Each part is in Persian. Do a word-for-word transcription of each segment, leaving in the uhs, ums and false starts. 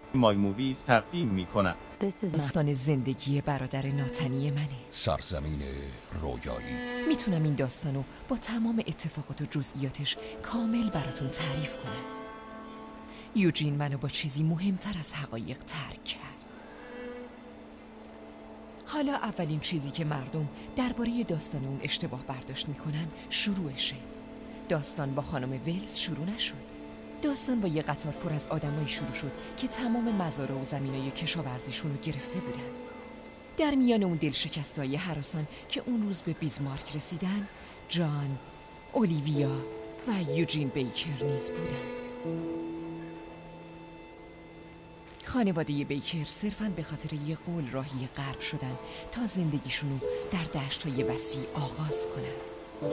مای موویز تقدیم می‌کند. داستان زندگی برادر ناتنی منه. سرزمین رویایی. میتونم این داستانو با تمام اتفاقات و جزئیاتش کامل براتون تعریف کنم. یوجین منو با چیزی مهمتر از حقایق ترک کرد. حالا اولین چیزی که مردم درباره داستان اون اشتباه برداشت میکنن شروعشه. داستان با خانم ولز شروع نشد. داستان با یه قطار پر از آدمایی شروع شد که تمام مزارع و زمینای کشاورزیشون رو گرفته بودن. در میان اون دلشکسته‌های هراسان که اون روز به بیزمارک رسیدن، جان، اولیویا و یوجین بیکر نیز بودن. خانواده بیکر صرفاً به خاطر یه قول راهی غرب شدن تا زندگیشونو در دشت‌های وسیع آغاز کنن.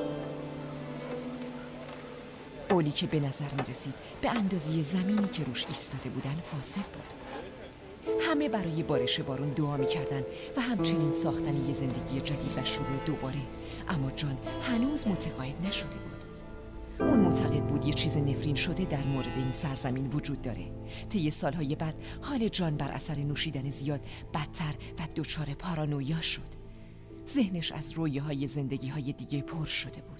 اولی که به نظر می رسید به اندازه زمینی که روش ایستاده بودن فاسد بود. همه برای بارش بارون دعا می کردن و همچنین ساختن یه زندگی جدید و شروع دوباره، اما جان هنوز متقاعد نشده بود. اون معتقد بود یه چیز نفرین شده در مورد این سرزمین وجود داره. طی سالهای بعد حال جان بر اثر نوشیدن زیاد بدتر و دچار پارانویا شد. ذهنش از رویاهای زندگی‌های دیگه پر شده بود.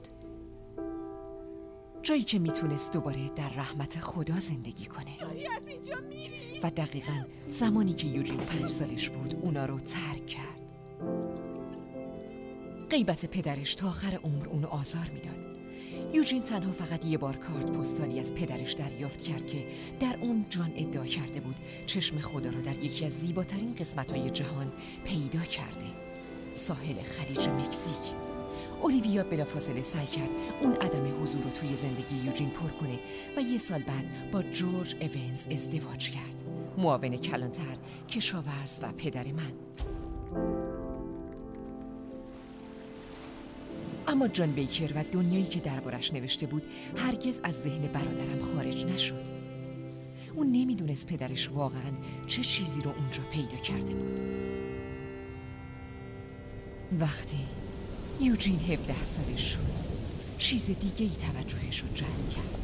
جایی که میتونست دوباره در رحمت خدا زندگی کنه. داری از اینجا میری؟ و دقیقاً زمانی که یوجین پنج سالش بود اونا رو ترک کرد. غیبت پدرش تا آخر عمر اونو آزار میداد. یوجین تنها فقط یه بار کارت پستالی از پدرش دریافت کرد که در اون جان ادعا کرده بود چشم خدا رو در یکی از زیباترین قسمت‌های جهان پیدا کرده، ساحل خلیج مکزیک. اولیویا بلافاصله سعی کرد اون عدم حضور رو توی زندگی یوجین پر کنه و یه سال بعد با جورج ایونز ازدواج کرد، معاون کلانتر، کشاورز و پدر من. اما جان بیکر و دنیایی که دربارش نوشته بود هرگز از ذهن برادرم خارج نشد. اون نمیدونست پدرش واقعاً چه چیزی رو اونجا پیدا کرده بود. وقتی یوجین هفده سالش شد، چیز دیگه ای توجهش رو جلب کرد.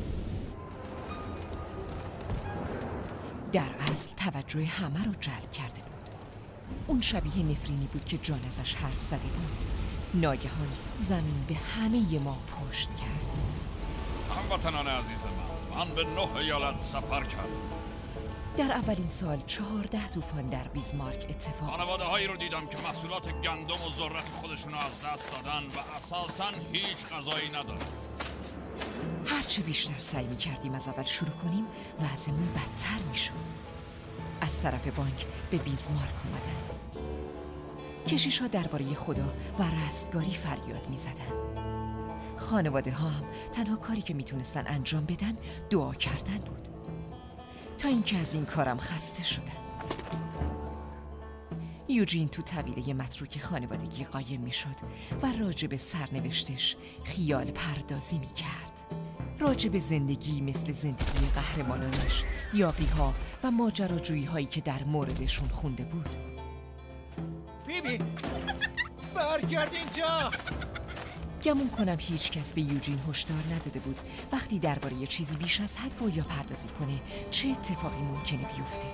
در اصل توجه همه رو جلب کرده بود. اون شبیه نفرینی بود که جان ازش حرف زده بود. ناگهان زمین به همه ما پشت کرد. هموطنان عزیز من، من به نه ایالت سفر کردم. در اولین سال چهارده طوفان در بیزمارک اتفاق. خانواده هایی رو دیدم که محصولات گندم و ذرت خودشون از دست دادن و اساساً هیچ غذایی ندارن. هرچه بیشتر سعی می کردیم از اول شروع کنیم وضعمون بدتر می شد. از طرف بانک به بیزمارک اومدن. کشیش ها درباره خدا و رستگاری فریاد می زدن. خانواده ها هم تنها کاری که می تونستن انجام بدن دعا کردن بود، تا اینکه از این کارم خسته شدم. یوجین تو طویله متروک خانوادگی قایم می شد و راجع به سرنوشتش خیال پردازی می کرد. راجع به زندگی مثل زندگی قهرمانانش، یابی ها و ماجراجویی هایی که در موردشون خونده بود. فیبی برگرد اینجا. گمون کنم هیچ کس به یوجین هشدار نداده بود وقتی درباره یه چیزی بیش از حد رویا پردازی کنه چه اتفاقی ممکنه بیفته.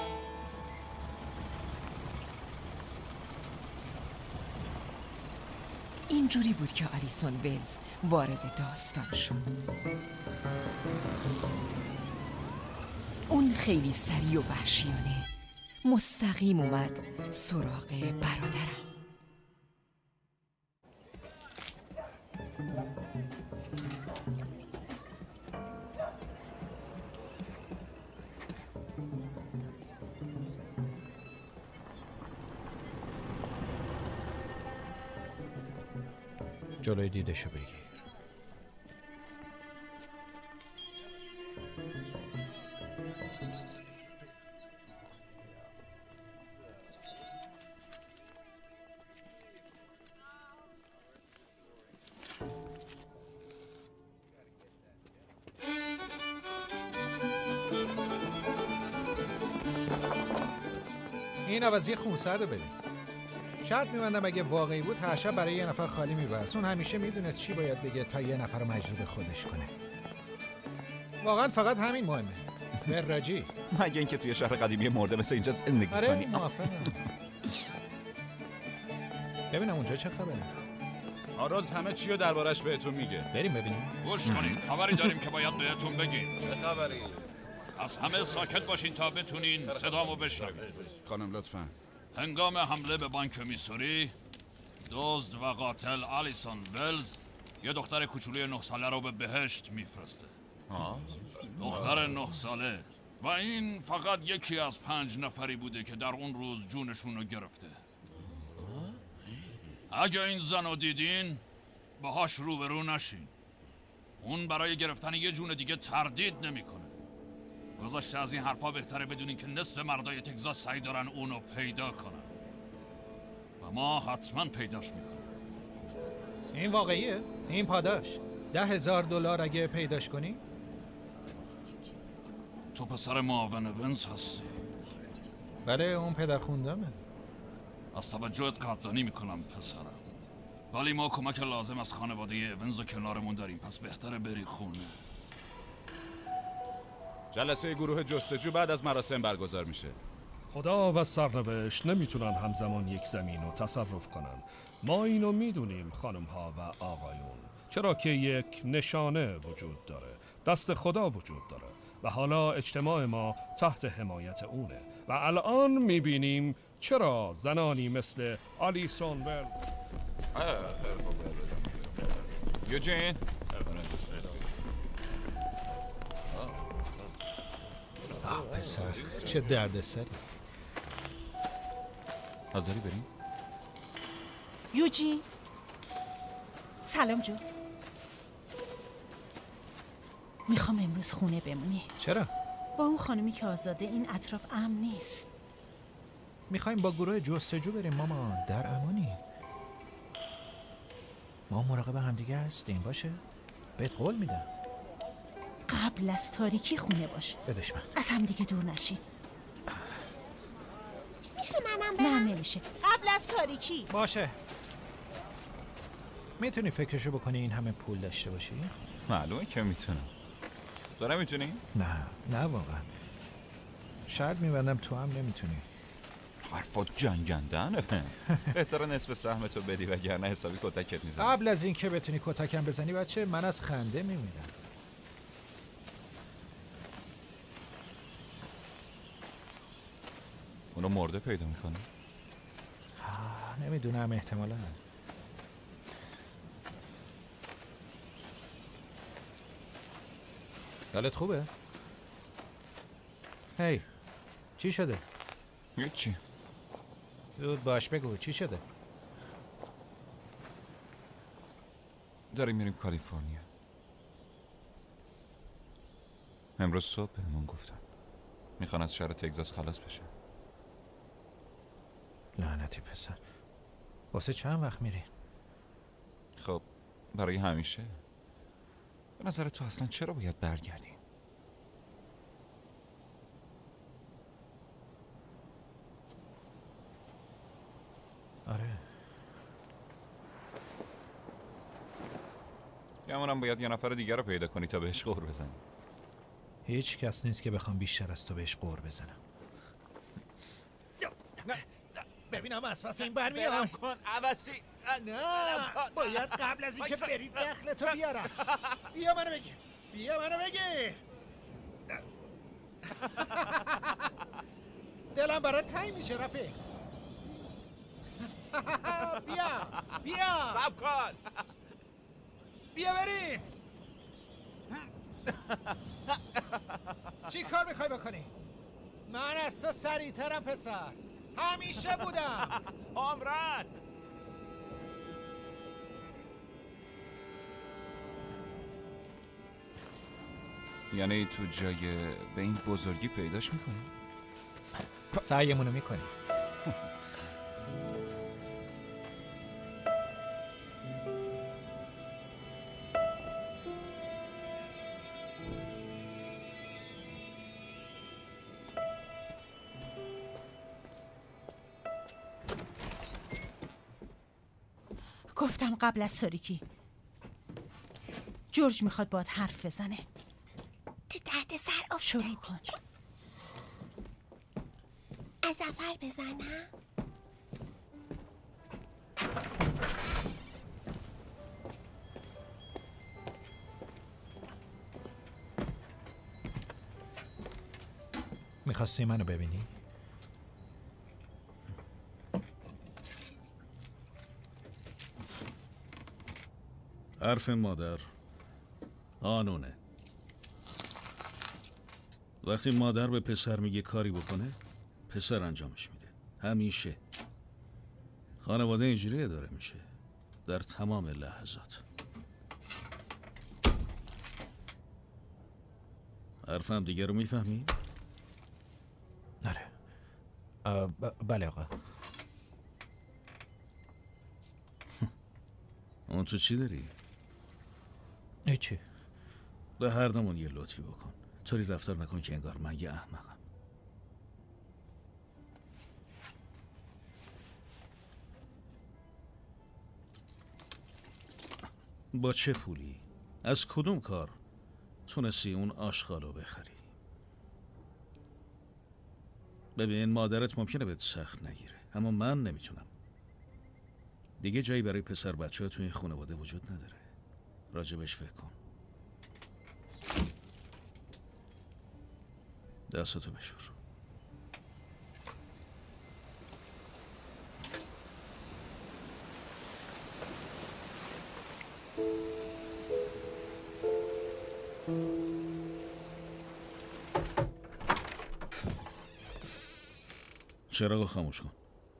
اینجوری بود که آلیسون ولز وارد داستان شد. اون خیلی سریع و وحشیانه مستقیم اومد سراغ برادرم. جلوی دیدشو بگیر. این عوضی خونسرد ببین. شرط می‌بندم اگه واقعی بود هر شب برای یه نفر خالی می‌بست. اون همیشه میدونست چی باید بگه تا یه نفر رو مجذوب خودش کنه. واقعا فقط همین مهمه. وراجی. مگه اینکه توی شهر قدیمی مرده مثل اینجا زندگی کنی. آره موافقم. ببینم اونجا چه خبره. هارولد همه چی رو دربارش بهتون میگه. بریم ببینیم. گوش کنین، خبری داریم که باید بهتون بگیم. چه خبری؟ از همه ساکت باشین تا بتونین صدامو بشنوین. خانم لطفاً. هنگام حمله به بانک میسوری، دزد و قاتل آلیسون ولز یه دختر کوچولوی نه ساله رو به بهشت میفرسته. دختر نه ساله و این فقط یکی از پنج نفری بوده که در اون روز جونشون رو گرفته. اگه این زن رو دیدین باهاش روبرو نشین. اون برای گرفتن یه جون دیگه تردید نمیکنه. گذاشته از این حرفا بهتره بدونین که نصف مردای تگزاس سعی دارن اونو پیدا کنن و ما حتما پیداش میکنیم. این واقعیه؟ این پاداش ده هزار دلار اگه پیداش کنی؟ تو پسر معاون ونز هستی؟ بله اون پدر خوندمه. از توجهت قدردانی میکنم پسرم، ولی ما کمک لازم از خانواده اونز رو کنارمون داریم، پس بهتره بری خونه. جلسه گروه جستجو بعد از مراسم برگزار میشه. خدا و سرنوشت نمیتونن همزمان یک زمین رو تصرف کنن. ما اینو میدونیم خانم ها و آقایون، چرا که یک نشانه وجود داره، دست خدا وجود داره و حالا اجتماع ما تحت حمایت اونه و الان میبینیم چرا زنانی مثل آلیسون ولز. یوجین آه پسر چه درد سری. حاضری بریم؟ یوجین سلام جو. میخوام امروز خونه بمونی. چرا؟ با اون خانمی که آزاده این اطراف امن نیست. میخوایم با گروه جستجو بریم مامان، در امانی. ما مراقب همدیگه هستیم باشه؟ بهت قول میدم. قبل از تاریکی خونه باش. بدش من. از همدیگه دور نشین. میشه منم نه برم؟ نمیشه. قبل از تاریکی. باشه. میتونی فکرشو بکنی این همه پول داشته باشی؟ معلومه که میتونم. تو نمیتونی؟ نه نه واقعا. شاید میبندم تو هم نمیتونی. حرفات جنگندن بهتره نصف سهمتو بدی وگرنه حسابی کتکت میزنم. قبل از این که بتونی کتکم بزنی بچه من از خنده میمیرم. اونو مرده پیدا میکنه؟ نمیدونم احتمالا. حالت خوبه؟ هی چی شده؟ هیچی. زود باش بگو چی شده؟ داریم میریم کالیفرنیا. امروز صبح بهمون گفتن میخوان از شهر تگزاس خلاص بشن. لعنتی پسر. واسه چند وقت میری؟ خب برای همیشه. به نظر تو اصلا چرا باید برگردیم؟ آره گمونم باید یه نفر دیگر رو پیدا کنی تا بهش قور بزنی. هیچ کس نیست که بخوام بیشتر از تو بهش قور بزنم. ببینم از پس این برمیام. برم کن عوضی. نه باید قبل از اینکه بری دخلتو بیارم. بیا منو بگیر. بیا منو بگیر. دلم برات تنگ میشه رفیق. بیا بیا صبر کن. بیا بریم. چی کار میخوای بکنی؟ من از تو سریعترم پسر. همیشه بودم. عمران یعنی تو جای به این بزرگی پیداش میکنی؟ سعیمونو میکنی. گفتم قبل از تاریکی. جورج میخواد باهات حرف بزنه. تو تحت سر شروع افتادی. کن. از اول بزنم؟ میخواستی منو ببینی؟ حرف مادر قانونه. وقتی مادر به پسر میگه کاری بکنه، پسر انجامش میده. همیشه. خانواده اینجوری اداره میشه در تمام لحظات. حرفم دیگه رو میفهمی؟ نره. ب- بله آقا. اون تو چی داری؟ هیچی. به هر دومون یه لطفی بکن. طوری رفتار نکن که انگار من یه احمقم. با چه پولی؟ از کدوم کار تونستی اون آشغالو بخری؟ ببین مادرت ممکنه بهت سخت نگیره، اما من نمیتونم. دیگه جایی برای پسر بچه ها توی این خانواده وجود نداره. راجبش فکر کن. دستتو بشور. چراغو خاموش کن.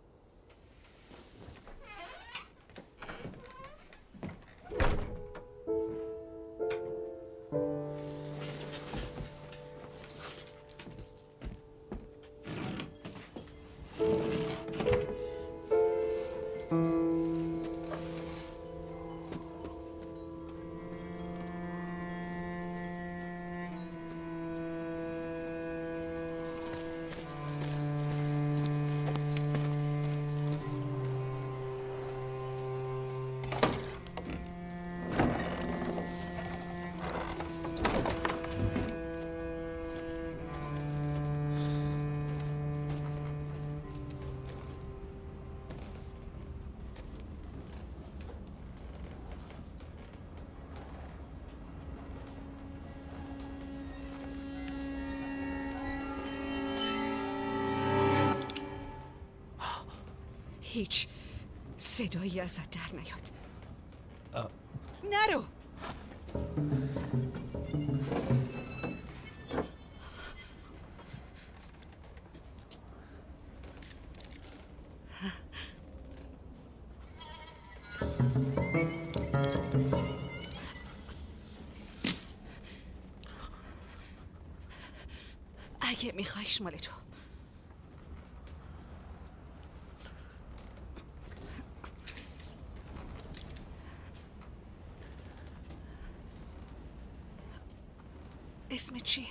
هیچ صدایی ازت در نیاد. نرو. اگه میخوایش مال تو. اسم چیه؟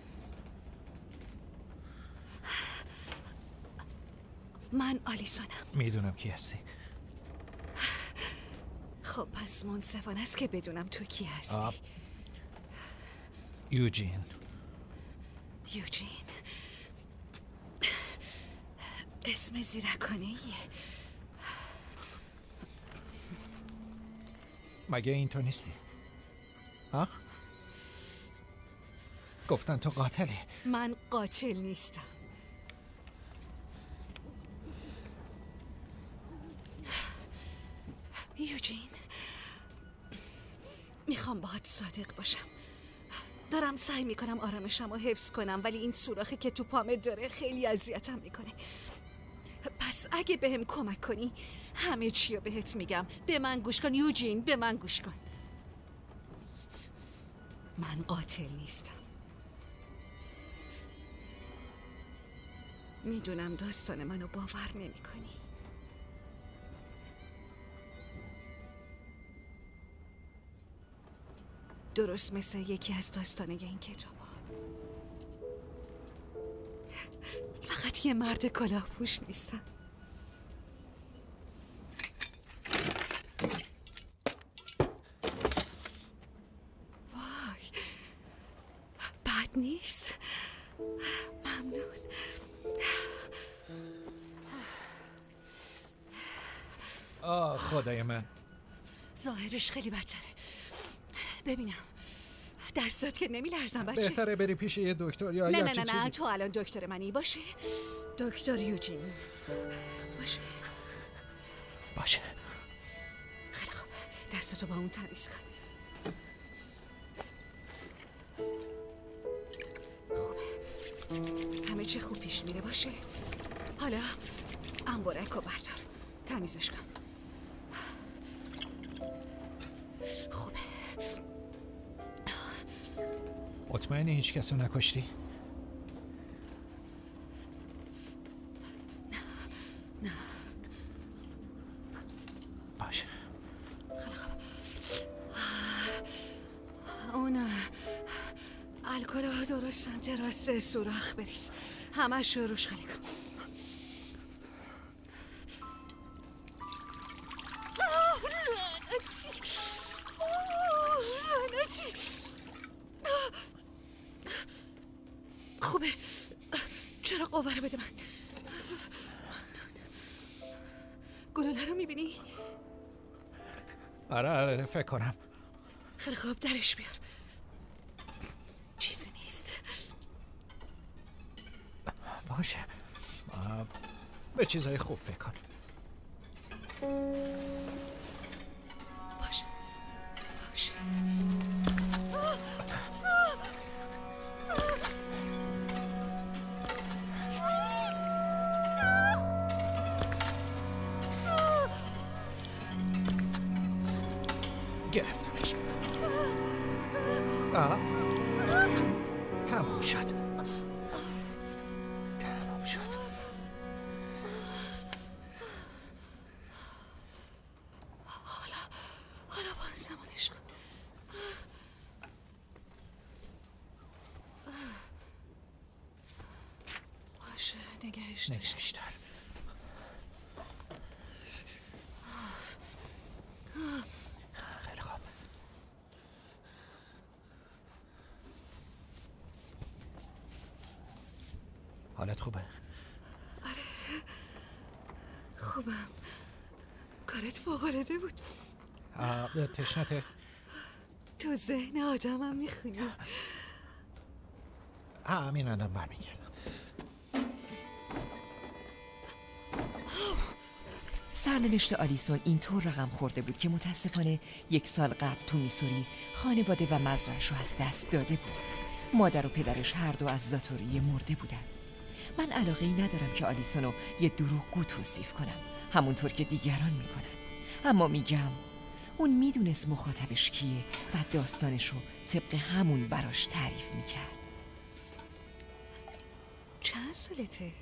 من آلیسونم. میدونم کی هستی. خب پس منصفانه است که بدونم تو کی هستی. آب. یوجین. یوجین اسم زیرکانه ایه. مگه این تو نیستی؟ ها؟ گفتن تو قاتلی. من قاتل نیستم. یوجین میخوام باهات صادق باشم. دارم سعی میکنم آرامشم رو حفظ کنم، ولی این سوراخی که تو پامت داره خیلی اذیتم میکنه. پس اگه بهم کمک کنی همه چی رو بهت میگم. به من گوش کن یوجین، به من گوش کن. من قاتل نیستم. میدونم داستان منو باور نمی کنی. درست مثل یکی از داستانه این کتاب ها. فقط یه مرد کلاه پوش نیستم. وای، بعد نیست. ممنون. آه خدای من، ظاهرش خیلی بدتره. ببینم دستات که نمی لرزم بچه. بهتره بری پیش یه دکتر یا نه یا نه چی نه نه چیزی. تو الان دکتر منی. باشه دکتر یوجین. باشه باشه. خیلی خوب، دستاتو با اون تمیز کن. خوبه، همه چی خوب پیش میره. باشه حالا انبارکو بردار، تمیزش کن. خوبه. مطمئنی هیچ کسو نکشتی؟ نه نه. باشه. خیلی خوب. اون الکل درست سمت راست سوراخ بریز، همش رو روش خالی کن. خوبه، چرا قوه رو بده من. گلوله رو میبینی؟ آره آره فکر کنم. خیلی خوب، درش بیار. چیزی نیست. باشه، به چیزای خوب فکر کن. باشه باشه. گرفتمش. آه تموم شد. تموم شد. حالا حالا بانسمانش کن. باشه نگهش دار. نگهش دار. خیلی خوب. حالت خوبه؟ آره خوبم. کارت فوق‌العاده بود. تشنته؟ تو ذهن آدمم میخونی. همین الان برمیگردم. سرنوشت آلیسون اینطور رقم خورده بود که متاسفانه یک سال قبل تو میسوری خانواده و مزرعه‌اش رو از دست داده بود. مادر و پدرش هر دو از ذاتوریه مرده بودن. من علاقه ای ندارم که آلیسون رو یه دروغگو توصیف کنم، همونطور که دیگران میکنن. اما میگم اون میدونست مخاطبش کیه و داستانش رو طبق همون براش تعریف میکرد. چند سالته؟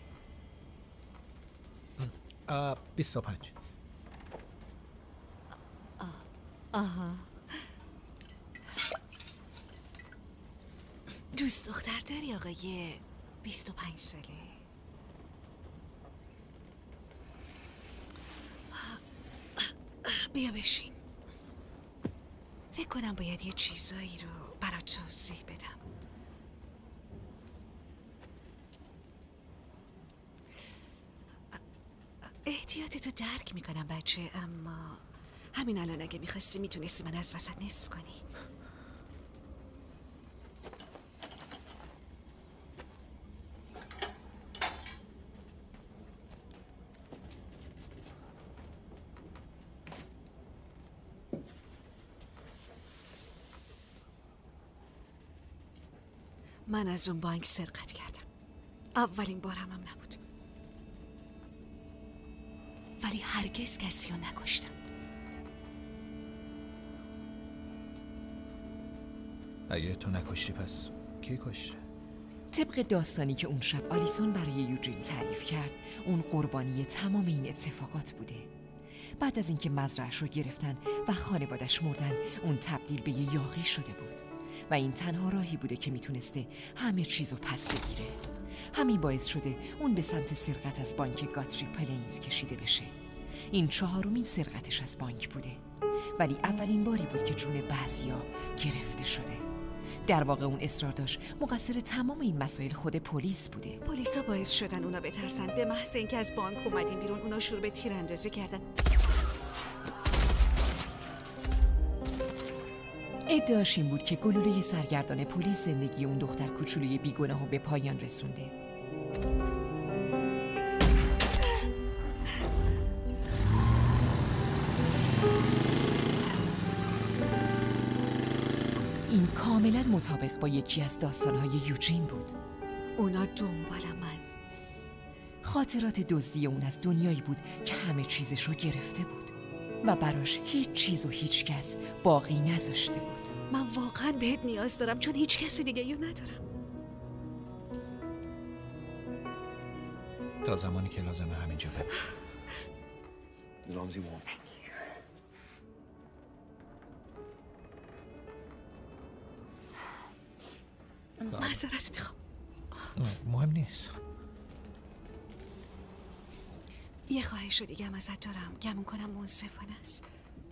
بیست و پنج. آها. دوست دختر داری آقای بیست و پنج ساله؟ بیا بشین. فکر کنم باید یه چیزایی رو برات توضیح بدم. احتیاطتو درک میکنم بچه، اما همین الان اگه میخواستی میتونستی من از وسط نصف کنی. من از اون بانک سرقت کردم. اولین بارم هم نبود، ولی هرگز کسی رو نکشتم. اگه تو نکشتی پس کی کشته؟ طبق داستانی که اون شب آلیسون برای یوجین تعریف کرد، اون قربانی تمام این اتفاقات بوده. بعد از اینکه مزرعه‌اش رو گرفتن و خانوادش مردن، اون تبدیل به یه یاغی شده بود و این تنها راهی بوده که میتونسته همه چیزو پس بگیره. همین باعث شده اون به سمت سرقت از بانک گاتری پلینز کشیده بشه. این چهارمین سرقتش از بانک بوده، ولی اولین باری بود که جون بعضیا گرفته شده. در واقع اون اصرار داشت مقصر تمام این مسائل خود پلیس بوده. پلیسا باعث شدن اونا بترسن. به محض اینکه از بانک اومدیم بیرون اونا شروع به تیراندازی کردن. ادعاش این بود که گلوله سرگردان پلیس زندگی اون دختر کوچولوی بیگناهو به پایان رسونده. این کاملا مطابق با یکی از داستانهای یوجین بود. اونا دنبال من. خاطرات دزدی اون از دنیایی بود که همه چیزش رو گرفته بود و براش هیچ چیز و هیچ کس باقی نذاشته بود. من واقعا بهت نیاز دارم چون هیچ کس دیگه یو ندارم. تا زمانی که لازمه همینجا بمونم. رامزی وام معذرت میخوام. مهم نیست. یه خواهش دیگه هم ازت دارم. گمون کنم منصفانه است.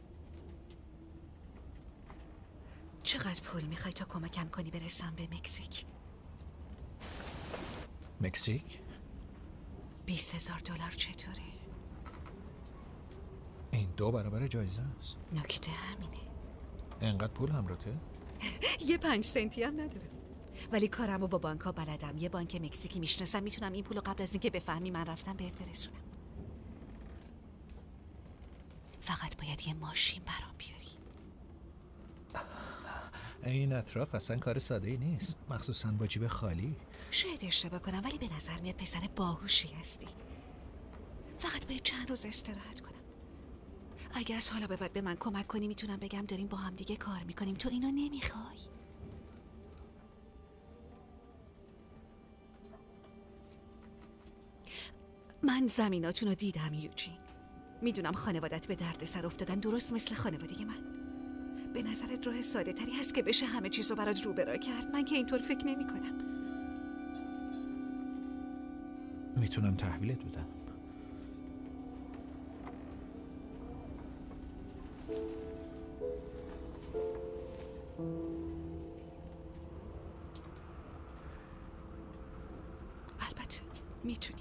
چقدر پول میخوای تا کمکم کنی برسم به مکزیک؟ مکزیک؟ بیست هزار دلار چطوری؟ این دو برابر جایزه است. نکته همینه. انقدر پول همراته؟ یه پنج سنتی هم ندارم. ولی کارم رو با بانک ها بلدم. یه بانک مکزیکی میشناسم. میتونم این پول رو قبل از اینکه بفهمی من رفتم بهت برسونم. فقط باید یه ماشین برام بیاری. این اطراف اصلا کار ساده ای نیست، مخصوصا با جیب خالی. شاید اشتباه کنم ولی به نظر میاد پسر باهوشی هستی. فقط باید چند روز استراحت کنم. اگه از حالا به بعد به من کمک کنی میتونم بگم داریم با هم دیگه کار میکنیم. تو اینو نمیخوای؟ من زمیناتون رو دیدم یوجین. میدونم خانوادت به درد سر افتادن، درست مثل خانواده من. به نظرت راه ساده تری هست که بشه همه چیز رو برات رو برا کرد؟ من که اینطور فکر نمی کنم. میتونم تحویلت بدم. البته میتونی.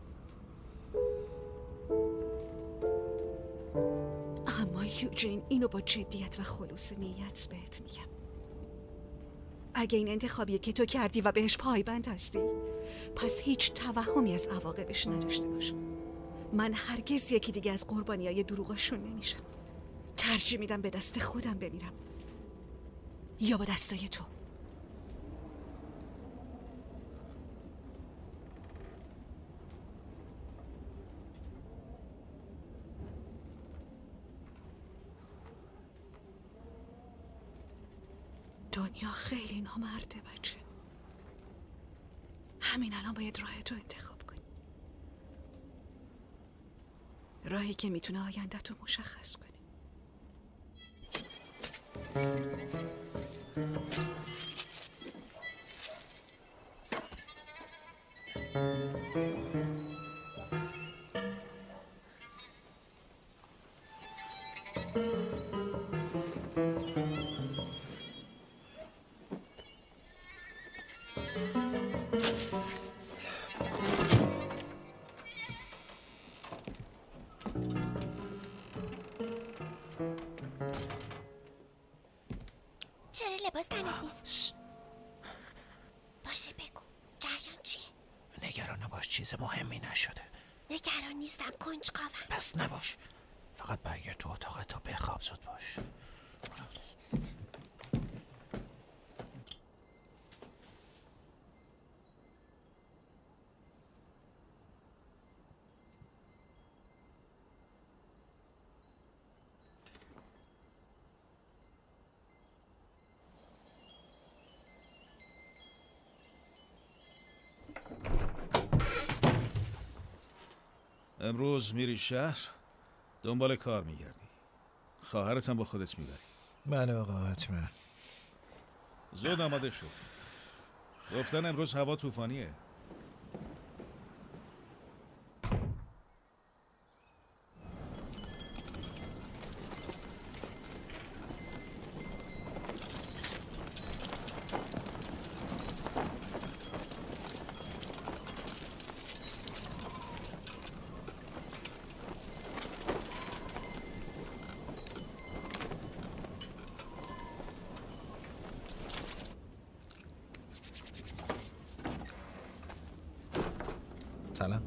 اما یوجین اینو با جدیت و خلوص نیت بهت میگم. اگه این انتخابیه که تو کردی و بهش پایبند هستی، پس هیچ توهمی از عواقبش نداشته باش. من هرگز یکی دیگه از قربانیای دروغشون نمیشم. ترجیح میدم به دست خودم بمیرم یا با دستای تو. دنیا خیلی نامرده بچه. همین الان باید راه تو انتخاب کنی. راهی که میتونه آینده تو مشخص کنی. چرا لباس تنت نیست؟ باشه بگو جریان چیه؟ نگران نباش، چیز مهمی نشده. نگران نیستم، کنجکاوم. پس نباش، فقط برگرد تو اتاقت تا بخواب. زود باش. امروز میری شهر دنبال کار میگردی. خواهرت هم با خودت میبری. بله آقا حتما. زود آماده شو. گفتن امروز هوا طوفانیه. سلام.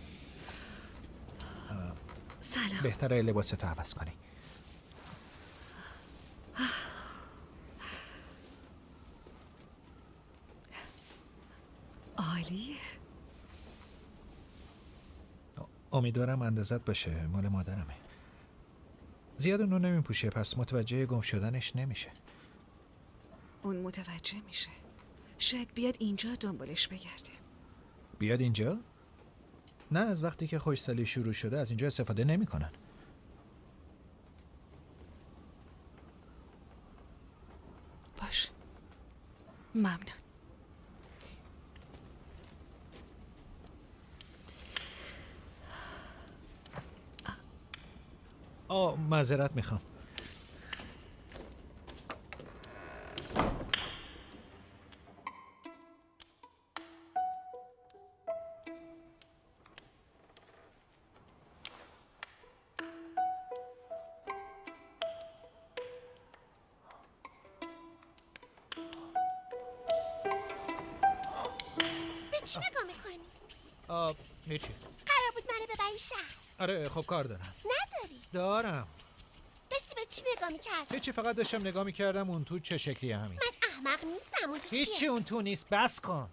سلام. بهتره لباستو عوض کنی. عالیه. امیدوارم اندازت باشه، مال مادرمه. زیاد اونو نمیپوشه، پس متوجه گم شدنش نمیشه. اون متوجه میشه. شاید بیاد اینجا دنبالش بگرده. بیاد اینجا؟ نه، از وقتی که خوشسالی شروع شده از اینجا استفاده نمیکنن. باش. ممنون. آه معذرت میخوام. به چی نگاه میکنی؟ آه هیچی. قرار بود منو ببری شهر. آره خب کار دارم. نداری؟ دارم. داشتی به چی نگاه میکردی؟ هیچی، فقط داشتم نگاه میکردم اون تو چه شکلیه همین. من احمق نیستم. اون تو چیه؟ هیچی اون تو نیست، بس کن.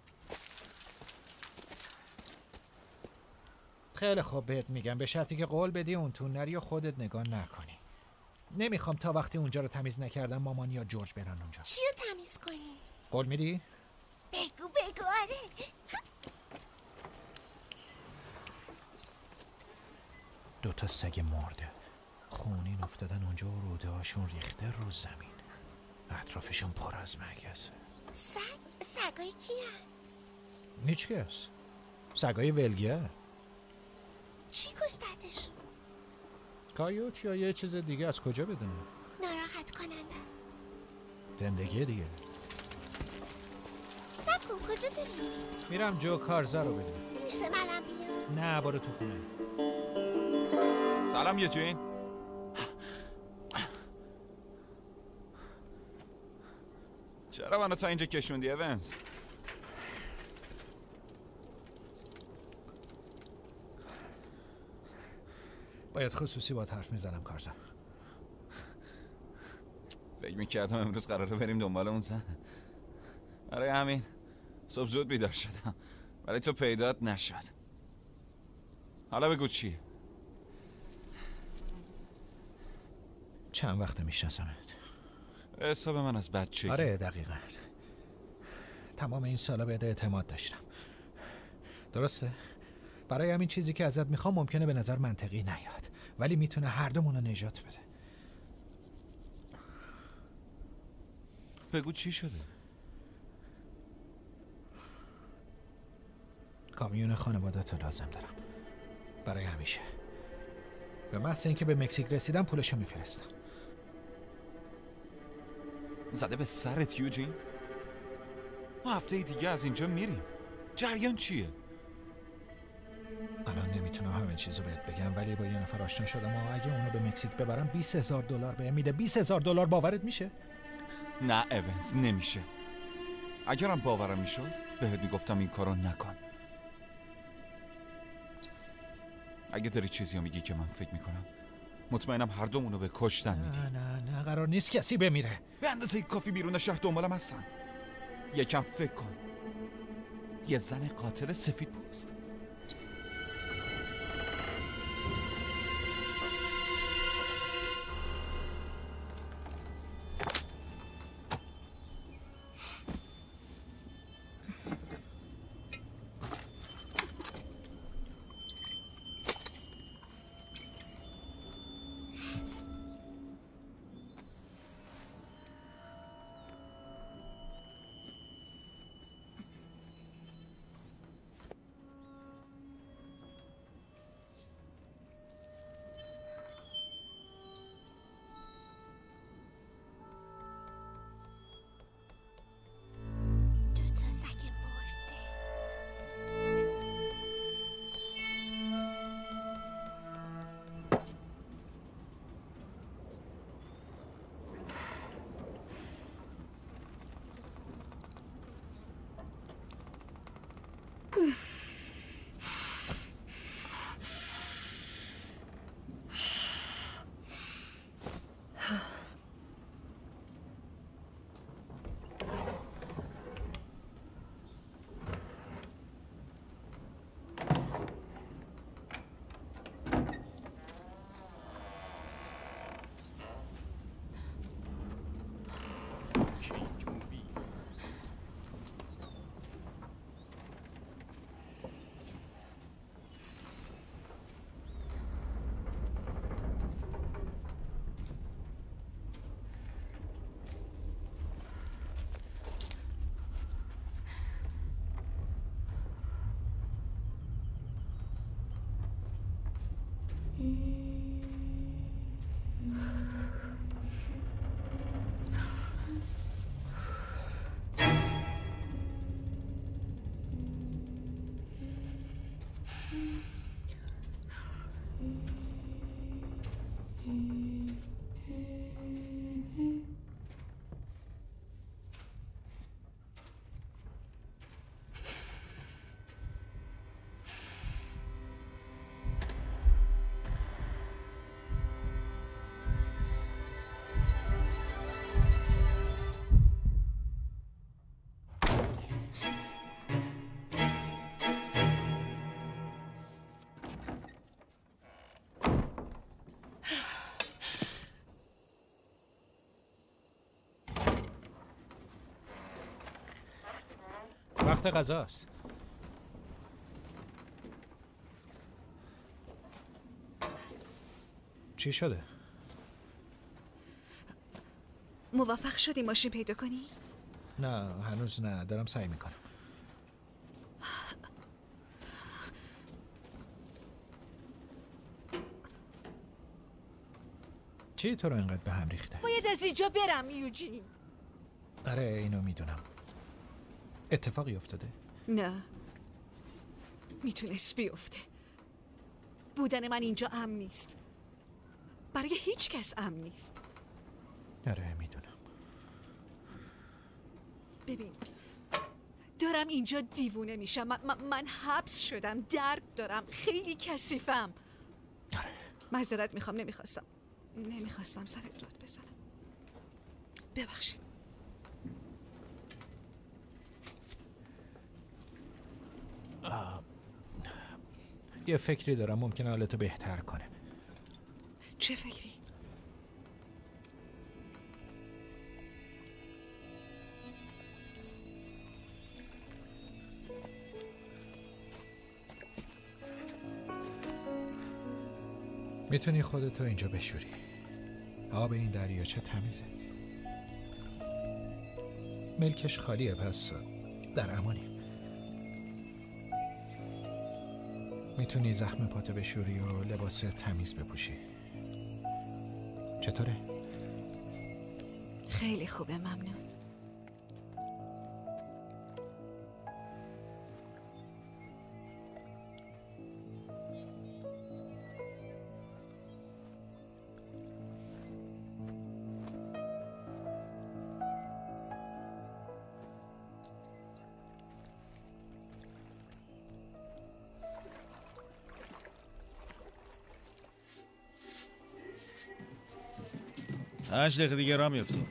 خیلی خوب بهت میگم، به شرطی که قول بدی اون تو نری و خودت نگاه نکنی. نمیخوام تا وقتی اونجا رو تمیز نکردم مامان یا جورج برن اونجا. چی رو تمیز کنی؟ قول میدی؟ بگو بگو. آره. دو تا سگ مرده خونین افتادن اونجا و روده هاشون ریخته رو زمین. اطرافشون پر از مگسه. سگ؟ سگای کی هن؟ هیچ کس. سگای ولگر. چی کشتتشون؟ کایوت یا یه چیز دیگه، از کجا بدونم؟ ناراحت کننده است. زندگی دیگه. سب کن، کجا داری؟ میرم جو کارزا رو ببینم. میشه منم بیام؟ نه برو تو خونه. سلام یوجین. چرا منو تا اینجا کشوندی اونز؟ باید خصوصی باید حرف میزنم کارزا. فکر میکردم امروز قراره بریم دنبال اون زن. برای همین صبح زود بیدار شدم، ولی تو پیدات نشد. حالا بگو چی؟ چند وقت میشناسمت؟ حساب من از بچگی. آره دقیقاً. تمام این سالا بهت اعتماد داشتم. درسته؟ برای همین چیزی که ازت میخوام ممکنه به نظر منطقی نیاد، ولی میتونه هر دومونو نجات بده. بگو چی شده؟ کامیون خانواده‌تو لازم دارم. برای همیشه. به محض اینکه به مکزیک رسیدم پولشو میفرستم. زده به سرت یوجین؟ ما هفته دیگه از اینجا میریم. جریان چیه؟ الان نمیتونم همین چیزو بهت بگم، ولی با یه نفر آشنا شدم و اگه اونو به مکزیک ببرم بیست هزار دلار بهم میده. بیست هزار دلار باورت میشه؟ نه اونز، نمیشه. اگرم باورم میشد بهت میگفتم این کارو نکن. اگه داری چیزی رو میگی که من فکر میکنم، مطمئنم هر دومونو به کشتن میدی. نه نه نه، قرار نیست کسی بمیره. به اندازه کافی بیرون شهر دنبالم هستن. یکم فکر کن. یه زن قاتل سفید پوست. وقت غذاست. چی شده؟ موفق شدی ماشین پیدا کنی؟ نه هنوز نه، دارم سعی میکنم. چی تو رو اینقدر به هم ریخته؟ باید از اینجا برم یوجین. آره اینو میدونم. اتفاقی افتاده؟ نه میتونست بیفته. بودن من اینجا امن نیست، برای هیچ کس امن نیست. آره میدونم. ببین دارم اینجا دیوونه میشم. من, من, من حبس شدم، درد دارم، خیلی کثیفم. آره معذرت میخوام، نمیخواستم نمیخواستم سرت داد بزنم، ببخشید. آه. یه فکری دارم ممکنه حالتو بهتر کنه. چه فکری؟ میتونی خودتو اینجا بشوری. آب این دریاچه تمیزه، ملکش خالیه، پس در امانی. میتونی زخم پاتو بشوری و لباس تمیز بپوشی. چطوره؟ خیلی خوبه، ممنون. پنج دقیقه دیگه راه میفتیم.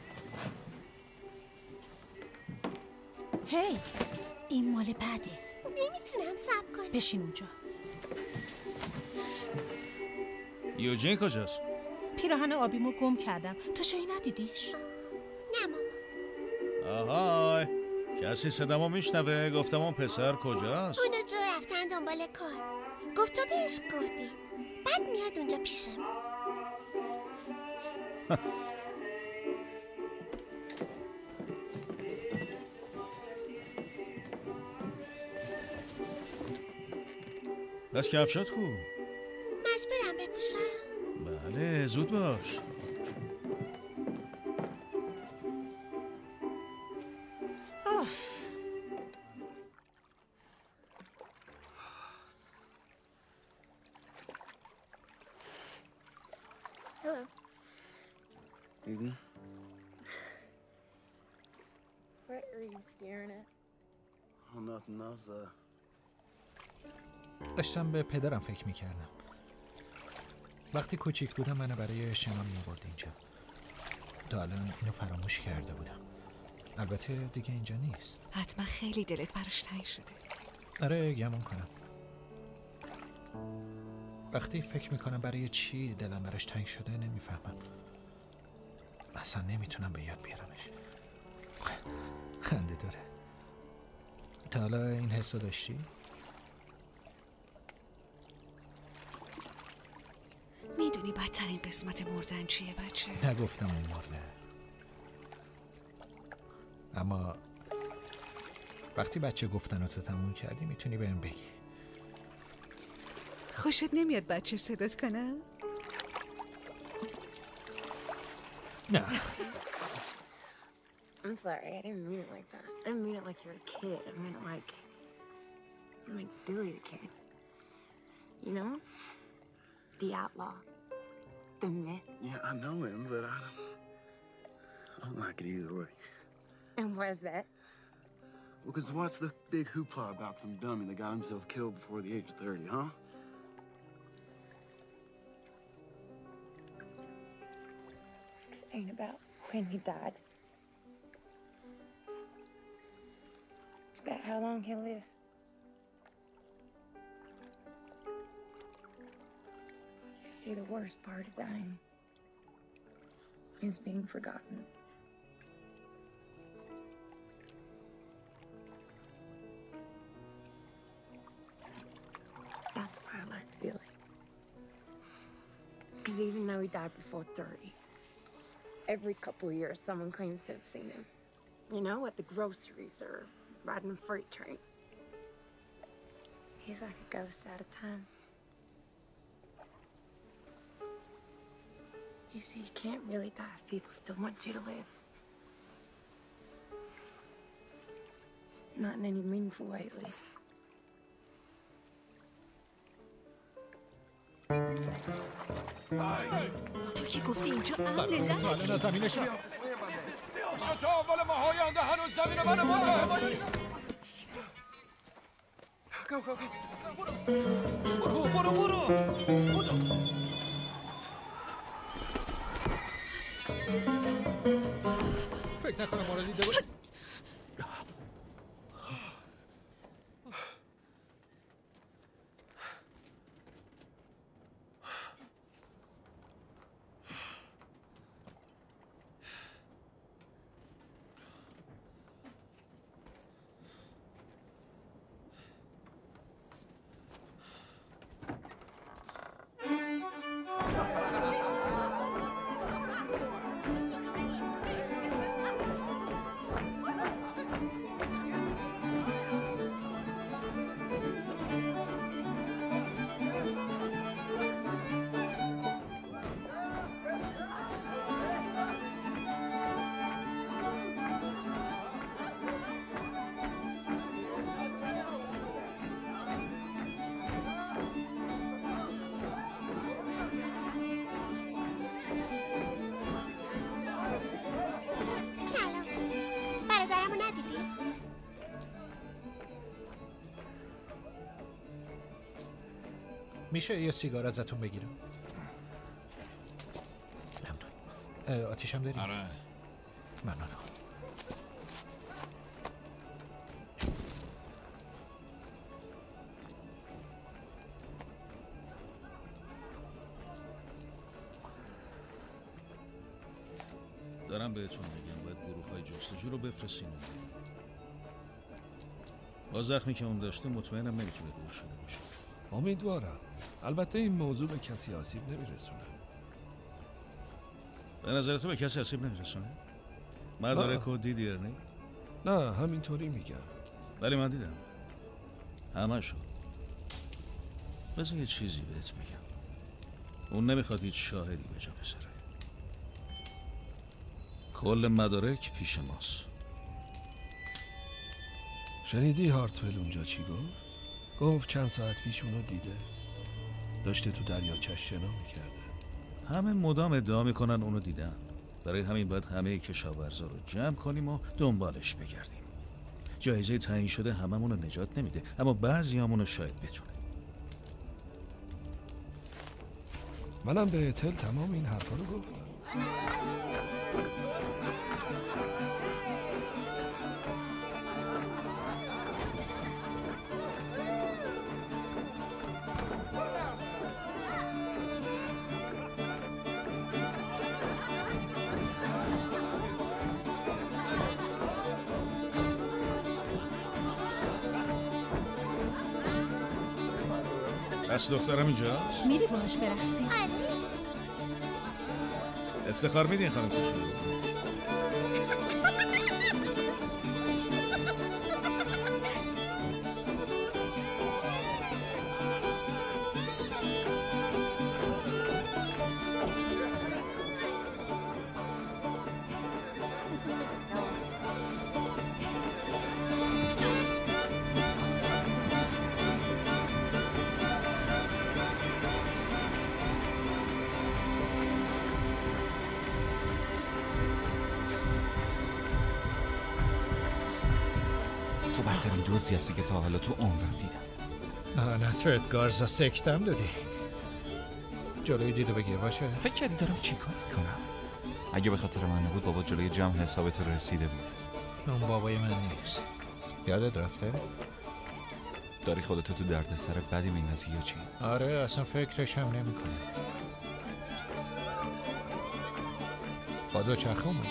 هی این مال بعده. نمیتونم صبر کنم. بشین اونجا. یوجین کجاست؟ پیراهن آبیمو گم کردم، تو شایی ندیدیش؟ نه ماما. آهای کسی صدامو میشنوه؟ گفتم اون پسر کجاست؟ اونو جو رفتن دنبال کار. گفت تو بهش گفتی بعد میاد اونجا پیشم. بس کفشات کو؟ مجبورم بپوشم. بله زود باش. آف. Hello. Eden? What are you staring at? Oh, nothing else. Uh... داشتم به پدرم فکر میکردم. وقتی کوچیک بودم منو برای شنا می‌آورد اینجا. تا الان اینو فراموش کرده بودم. البته دیگه اینجا نیست. حتما خیلی دلت براش تنگ شده. آره گمون کنم. وقتی فکر میکنم برای چی دلم براش تنگ شده نمیفهمم. اصلا نمیتونم به یاد بیارمش. خنده داره. تا حالا این حسو داشتی؟ میدونی بدترین قسمت مردن چیه بچه؟ نگفتم اون مرده، اما وقتی بچه گفتناتو تموم کردی میتونی بهم بگی. خوشت نمیاد بچه صدات کنم؟ نه. I'm sorry, I didn't mean it like that. I didn't mean it like you're a kid. I mean it like... like Billy the Kid. You know? The outlaw. The myth. Yeah, I know him, but I don't... I don't like it either way. And why is that? Well, because what's the big hoopla about some dummy that got himself killed before the age of thirty, huh? This ain't about when he died. It's about how long he'll live. You see, the worst part of dying is being forgotten. That's why I like Billy. Because even though he died before thirty, every couple of years someone claims to have seen him. You know, at the groceries or riding a freight train. He's like a ghost out of time. You see, you can't really die if people still want you to live. Not in any meaningful way, at least. تو که گفتی اینجا امنه برای تو الان از زمینش بیا. شتا اول ماهای آنده هنوز زمین من ما Go, go, go. برو برو برو برو. فکر نکنم ما رو دیده بود. میشه یه سیگار ازتون بگیرم؟ ممنون. آتیشم داریم؟ آره. ممنون. دارم بهتون میگم باید گروه های جستجو رو بفرستین. با زخمی که اون داشته مطمئنم نمیتونه دور شده باشه. امیدوارم. البته این موضوع به کسی آسیب نمیرسونه. به نظر تو به کسی آسیب نمیرسونه؟ مدارک و دیدی ارنی؟ نه همینطوری میگم. ولی من دیدم همه شد. بذار یه چیزی بهت میگم. اون نمیخواد هیچ شاهدی به جا بذاره. کل مدارک پیش ماست. شنیدی هارتول اونجا چی گفت؟ گفت چند ساعت پیش اونو دیده. داشته تو دریاچش شنا میکرده. همه مدام ادعا میکنن اونو دیدن. برای همین باید همه کشاورزا رو جمع کنیم و دنبالش بگردیم. جایزه تعیین شده هممون رو نجات نمیده، اما بعضیامون رو شاید بتونه. منم به اتل تمام این حرفا رو گفتم. پس دخترم اینجاست؟ میری باهاش برقصی؟ آره. افتخار میدین خانم کوچولو؟ تو بدترین دوستی هستی که تا حالا تو عمرم دیدم. لعنت بهت گارزا، سکتم دادی. جلوی دیدو بگیر باشه. فکر کردی دارم چی کار میکنم؟ اگه به خاطر من نبود بابا جلوی جمع حسابت رو رسیده بود. اون بابای من نیست. یادت رفته؟ داری خودتو تو دردسر بدی میندازی یا چی؟ آره اصلا فکرش هم نمی کنم. با دو چرخه اومدی؟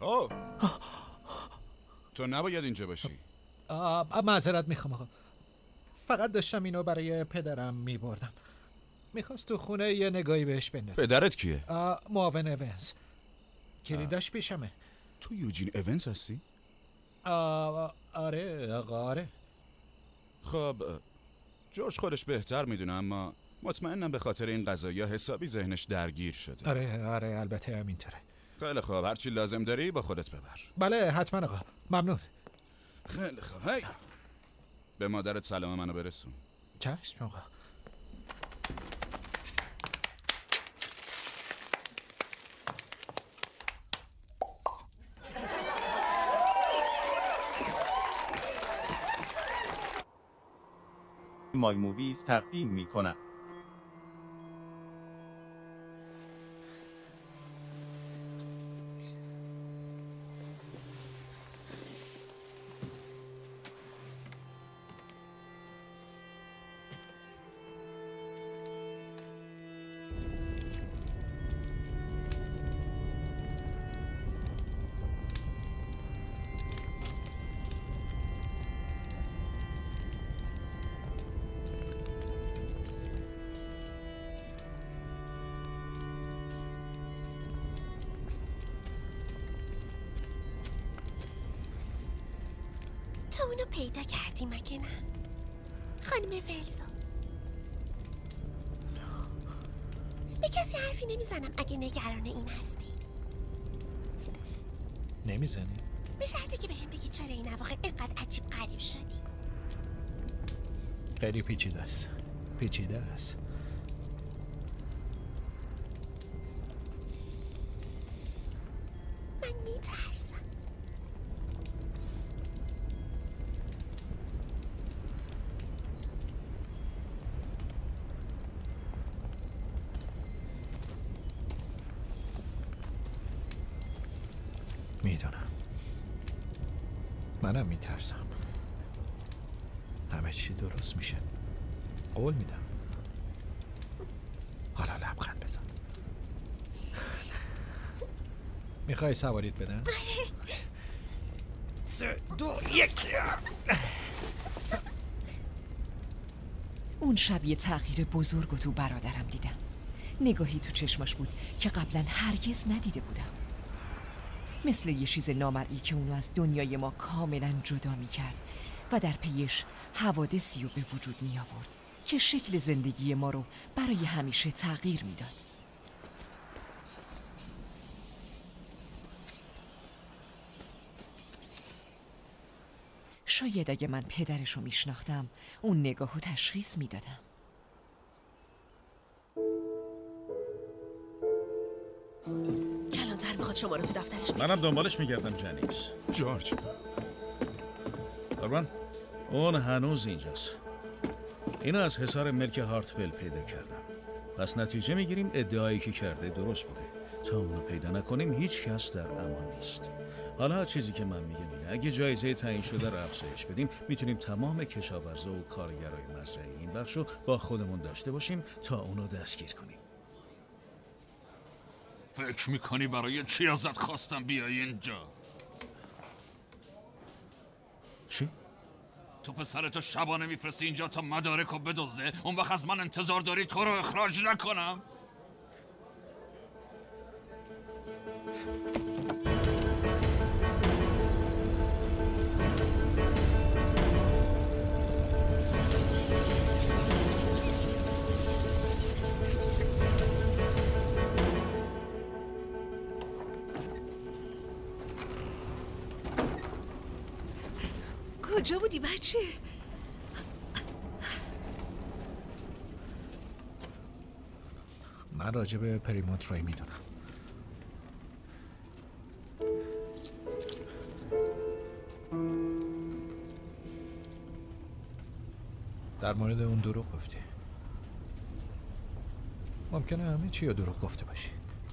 اوه تو نباید اینجا باشی. معذرت میخوام آقا، فقط داشتم اینو برای پدرم میبردم. میخواست تو خونه یه نگاهی بهش بندازم. پدرت کیه؟ معاون اونز. کلیداش پیشمه. تو یوجین اونز هستی؟ آره آقا آره. خب جورج خودش بهتر میدونه، اما مطمئنم به خاطر این قضایا حسابی ذهنش درگیر شده. آره آره البته همینطوره. خیلی خوب، هرچی لازم داری با خودت ببر. بله حتما آقا، ممنون. خیلی خوب. هی به مادرت سلام منو برسون. چشم آقا. مای موویز تقدیم می کند. تو اونو پیدا کردی مگه نه؟ خانم ولزو، به کسی حرفی نمیزنم اگه نگران این هستی. نمیزنی؟ به شرطی که بهم بگی چرا این واقع اینقدر عجیب غریب شدی. خیلی پیچیده است. پیچیده است. من میترسم. میدونم. منم میترسم. همه چی درست میشه. قول میدم. حالا لبخند بزن. میخوای سواریت بدن؟ سه دو یک. اون شب یه تغییر بزرگ و تو برادرم دیدم. نگاهی تو چشماش بود که قبلا هرگز ندیده بودم. مثل یه چیز نامرئی که اونو از دنیای ما کاملا جدا میکرد و در پیش حوادثی رو به وجود می آورد که شکل زندگی ما رو برای همیشه تغییر میداد. شاید اگه من پدرش رو میشناختم اون نگاه رو تشخیص میدادم. کلانتر میخواد شما رو تو دفترش بگیره. منم دنبالش میگردم جنیس. جورج قربان، اون هنوز اینجاست. اینو از حصار ملک هارتفیل پیدا کردم. پس نتیجه میگیریم ادعایی که کرده درست بوده. تا اونو پیدا نکنیم هیچ کس در امان نیست. حالا چیزی که من میگم اینه اگه جایزه تعیین شده رو افزایش بدیم میتونیم تمام کشاورزا و کارگرای مزرعه این بخش رو با خودمون داشته باشیم تا اونو دستگیر کنیم. فکر میکنی برای چی ازت خواستم بیای اینجا؟ چی؟ تو پسرتو شبانه میفرستی اینجا تا مدارک رو بدزده، اون وقت از من انتظار داری تو رو اخراج نکنم؟ کجا بودی بچه؟ من راجع به پریموت رای میدونم. در مورد اون دروغ گفتی. ممکنه همه چی رو دروغ گفته باشی.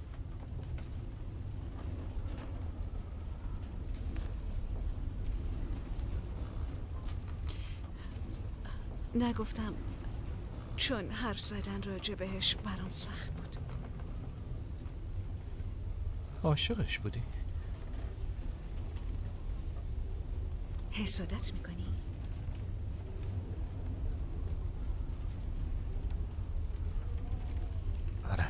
نگفتم چون حرف زدن راجع بهش برام سخت بود. عاشقش بودی؟ حسادت میکنی؟ آره.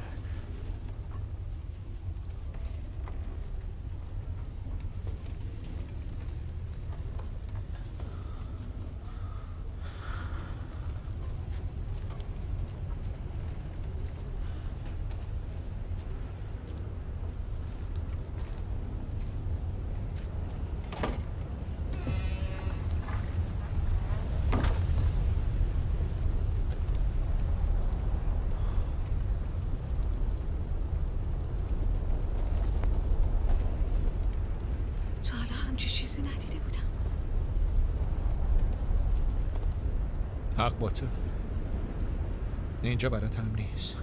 حق با تو. اینجا برات هم نیست،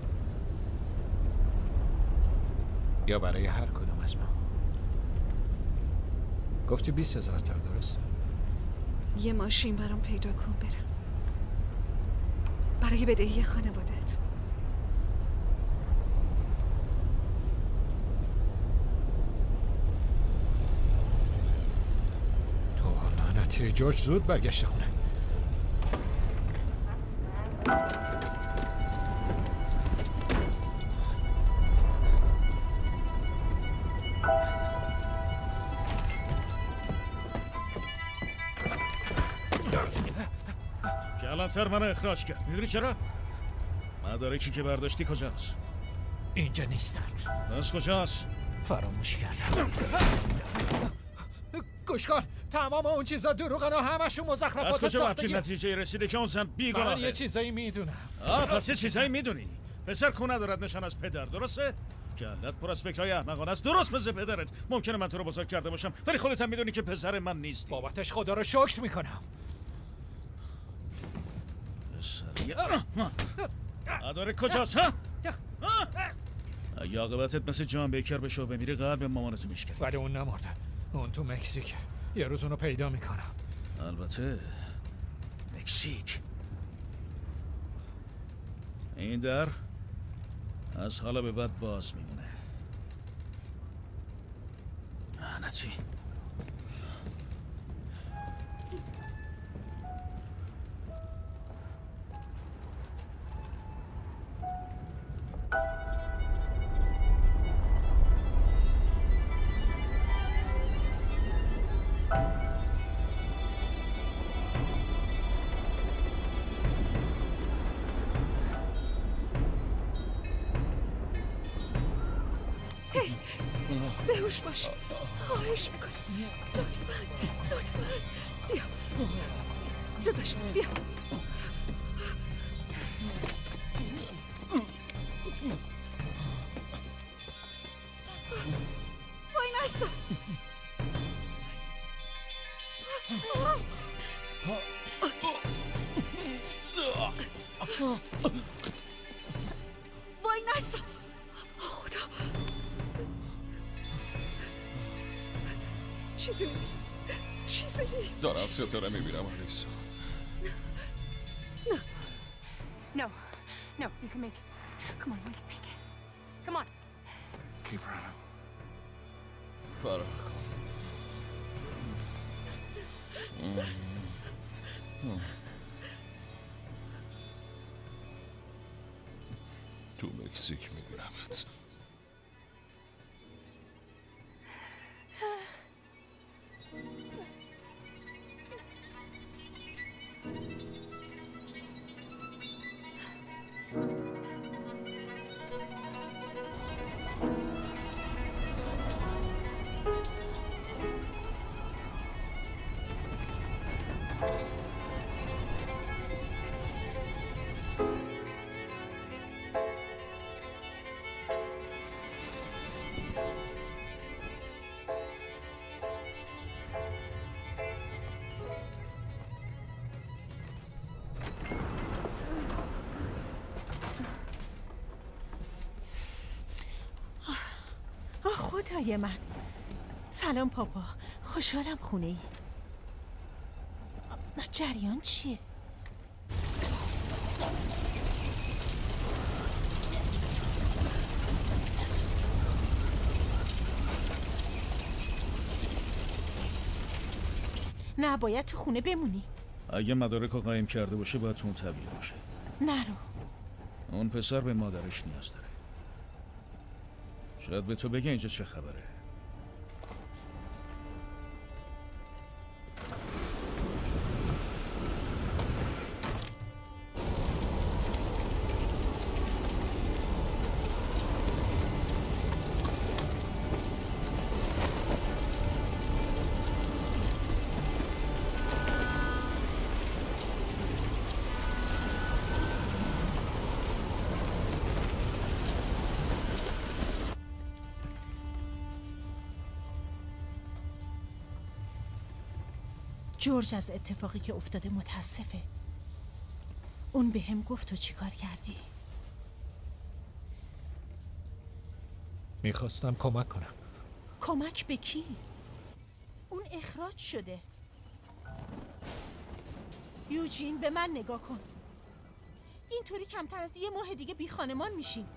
یا برای هر کدوم از ما. گفتی بیست هزار تا، درسته؟ یه ماشین برام پیدا کن برم، برای بدهی خانوادت. تو لعنتی جورج، زود برگشت خونه. کلانتر منو اخراج کرد. میدونی چرا؟ مدارکی که برداشتی کجاست؟ اینجا نیستن. پس کجاست؟ فراموش کردم. گوش کن، تمام اون چیزا دروغن و همشون مزخرفات ساختگی. از کجا وقتی ساختگی. نتیجه رسیده که اون زن بیگناهه؟ من یه چیزایی میدونم. آه پس یه چیزایی میدونی. پسر کو ندارد نشان از پدر، درسته؟ جلت پر از فکرای احمقانه است. درست مثل پدرت. ممکنه من تو رو بزرگ کرده باشم، ولی خودت هم میدونی که پسر من نیستی. بابتش خدا رو شکر میکنم. مدارک کجاست ها؟ اگه عاقبتت مثل جان بیکر بشه و بمیری، قلب مامانتو میشکنی. ولی اون نمرده، اون تو مکزیک. یه روز اونو پیدا میکنم. البته مکزیک. این در از حالا به بعد باز میمونه. لعنتی. بهوش باش، خواهش میکنم. لطفاً لطفاً بیا، زود باش، بیا. وای نرسا. وای نرسا. خدا، چیزی نیست، چیزی نیست. دارم ستاره میبینم آلیسا. No. No. No, you can make it. Come on, we can make it. Come on. Keep running. فرار کن. تو مکزیک میبینمت. خدای من. سلام پاپا، خوشحالم خونه ای. جریان چیه؟ نه باید تو خونه بمونی. اگه مدارک رو قایم کرده باشه باید تو اون تحویل باشه. نرو. اون پسر به مادرش نیاز داره. شاید به تو بگه اینجا چه خبره. جورج از اتفاقی که افتاده متاسفه. اون به هم گفت تو چی کار کردی؟ میخواستم کمک کنم. کمک به کی؟ اون اخراج شده. یوجین به من نگاه کن. اینطوری کمتر از یه ماه دیگه بی خانمان میشیم.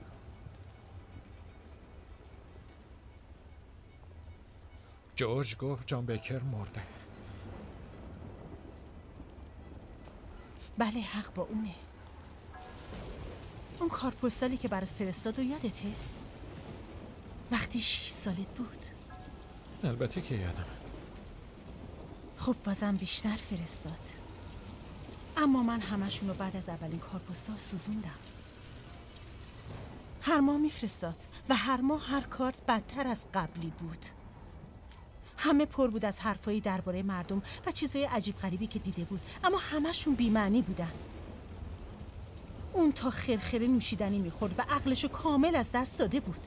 جورج گفت جان بیکر مرده. بله حق با اونه. اون کارپستالی که برات فرستاد و یادته؟ وقتی شیش سالت بود. البته که یادم. خب بازم بیشتر فرستاد. اما من همشون رو بعد از اولین کارپستال سوزوندم. هر ماه میفرستاد و هر ماه هر کارت بدتر از قبلی بود. همه پر بود از حرفایی درباره مردم و چیزای عجیب غریبی که دیده بود، اما همشون بی‌معنی بودن. اون تا خرخره نوشیدنی میخورد و عقلشو کامل از دست داده بود.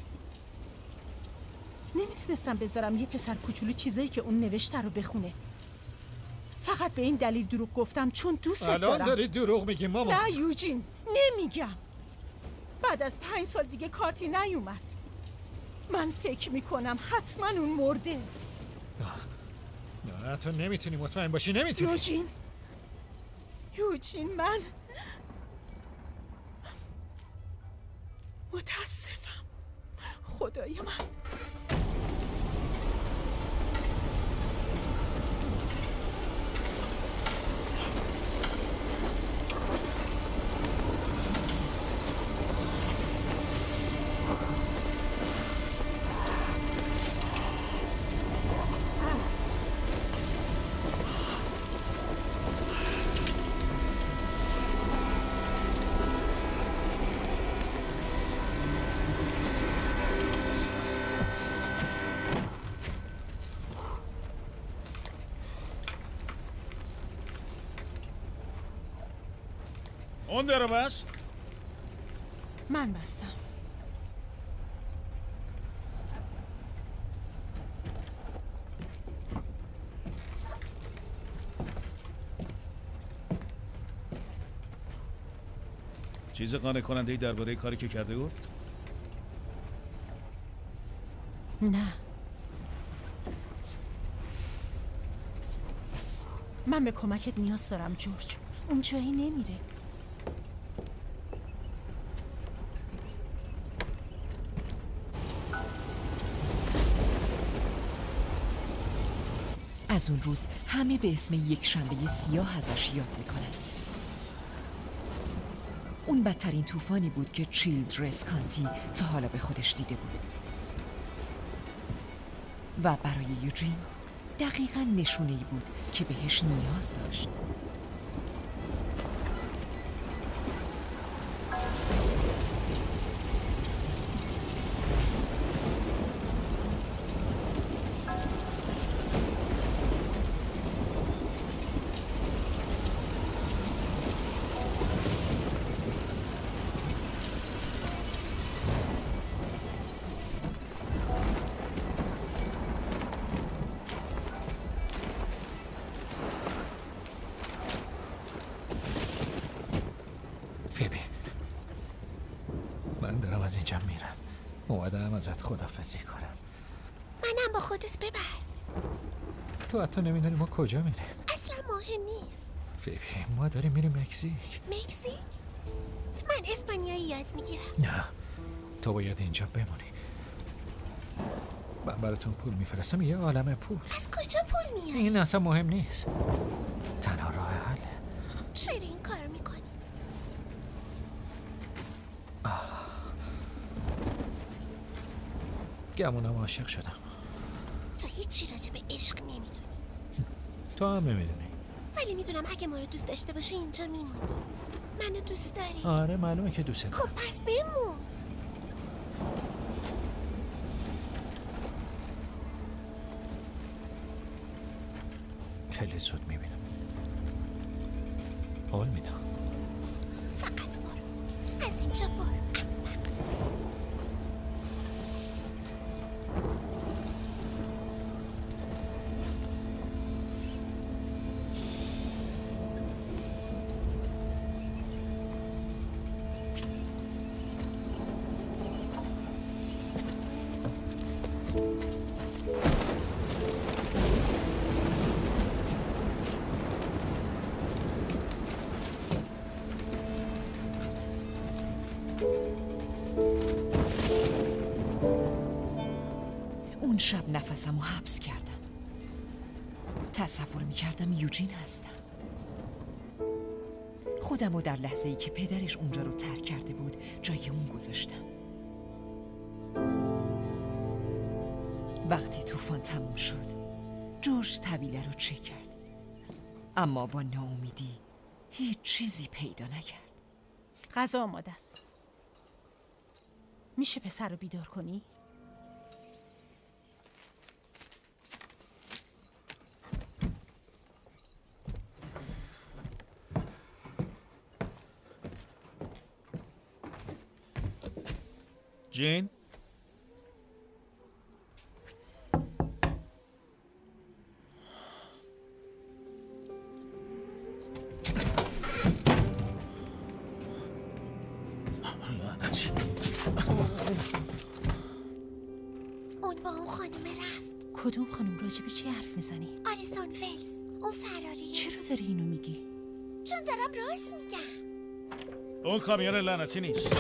نمیتونستم بذارم یه پسر کوچولو چیزایی که اون نوشته رو بخونه. فقط به این دلیل دروغ گفتم چون دوست دارم. الان داری دروغ میگی ماما. نه یوجین، نمیگم. بعد از پنج سال دیگه کارتی نیومد. من فکر میکنم حتما اون مرده. نه تو نمیتونی مطمئن باشی. نمیتونی. یوجین یوجین من متاسفم. خدای من. اون در بست؟ من بستم. چیز قانع کننده ای درباره کاری که کرده گفت؟ نه. من به کمکت نیاز دارم جورج. اون جایی نمیره. از اون روز همه به اسم یک شنبه سیاه ازش یاد میکنن. اون بدترین طوفانی بود که چیلدرز کانتی تا حالا به خودش دیده بود. و برای یوجین دقیقاً نشونه‌ای بود که بهش نیاز داشت. از اینجا میرم. اومدم ازت خداحافظی کنم. منم با خودت ببر. تو حتی نمیدونی ما کجا میریم. اصلا مهم نیست. فیبی ما داریم میریم مکزیک. مکزیک؟ من اسپانیایی یاد میگیرم. نه تو باید اینجا بمونی. من براتون پول میفرستم یه عالمه پول. از کجا پول میاد؟ این اصلا مهم نیست. تنها راه حله. چرا این کار میکنی؟ گمونم عاشق شدم. تو هیچی راجع به عشق نمیدونی. تو هم نمیدونی. ولی میدونم اگه ما رو دوست داشته باشی اینجا میمونی. منو دوست داری؟ آره معلومه که دوست دارم. خب پس بمون. خیلی زود میبینم. قول میدم. فقط برو. از اینجا برو. اون شب نفسمو حبس کردم. تصور میکردم یوجین هستم. خودمو در لحظه‌ای که پدرش اونجا رو ترک کرده بود جای اون گذاشتم. وقتی طوفان تموم شد جورج طویله رو چک کرد، اما با ناامیدی هیچ چیزی پیدا نکرد. غذا آماده است. میشه پسر رو بیدار کنی؟ جین؟ لعنتی. اون با اون خانم رفت. کدوم خانم؟ راجع به چی حرف میزنی؟ آلیسون ولز. اون فراری. چرا داری اینو میگی؟ چون دارم راست میگم. اون کامیون لعنتی نیست.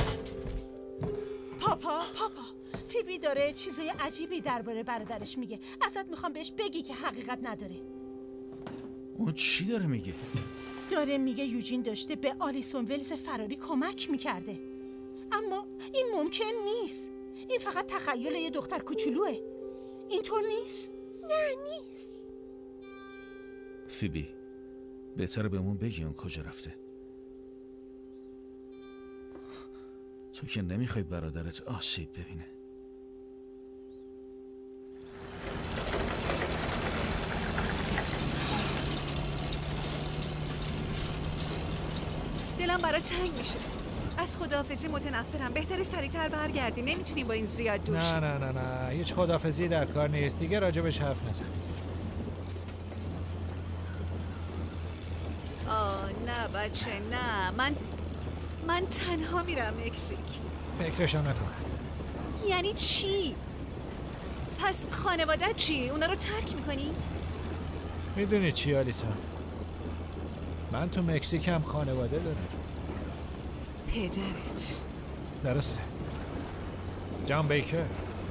پاپا پاپا فیبی داره چیزای عجیبی درباره برادرش میگه. ازت میخوام بهش بگی که حقیقت نداره. اون چی داره میگه؟ داره میگه یوجین داشته به آلیسون ولز فراری کمک میکرده، اما این ممکن نیست. این فقط تخیل یه دختر کوچولوه. اینطور نیست. نه نیست. فیبی بهتره بهمون بگی اون کجا رفته. تو که نمیخوای برادرت آسیب ببینه. دلم برای تنگ میشه. از خداحافظی متنفرم. بهتره سریعتر برگردیم. نمیتونیم با این زیاد دور نه نه نه نه هیچ خداحافظی در کار نیست. دیگه راجبش حرف نزن. آه نه بچه نه. من من تنها میرم مکزیک. فکرشو نکن. یعنی چی؟ پس خانواده چی؟ اونا رو ترک میکنی؟ میدونی چی آلیسون؟ من تو مکزیک هم خانواده دارم. پدرت؟ درسته. جان بیکر.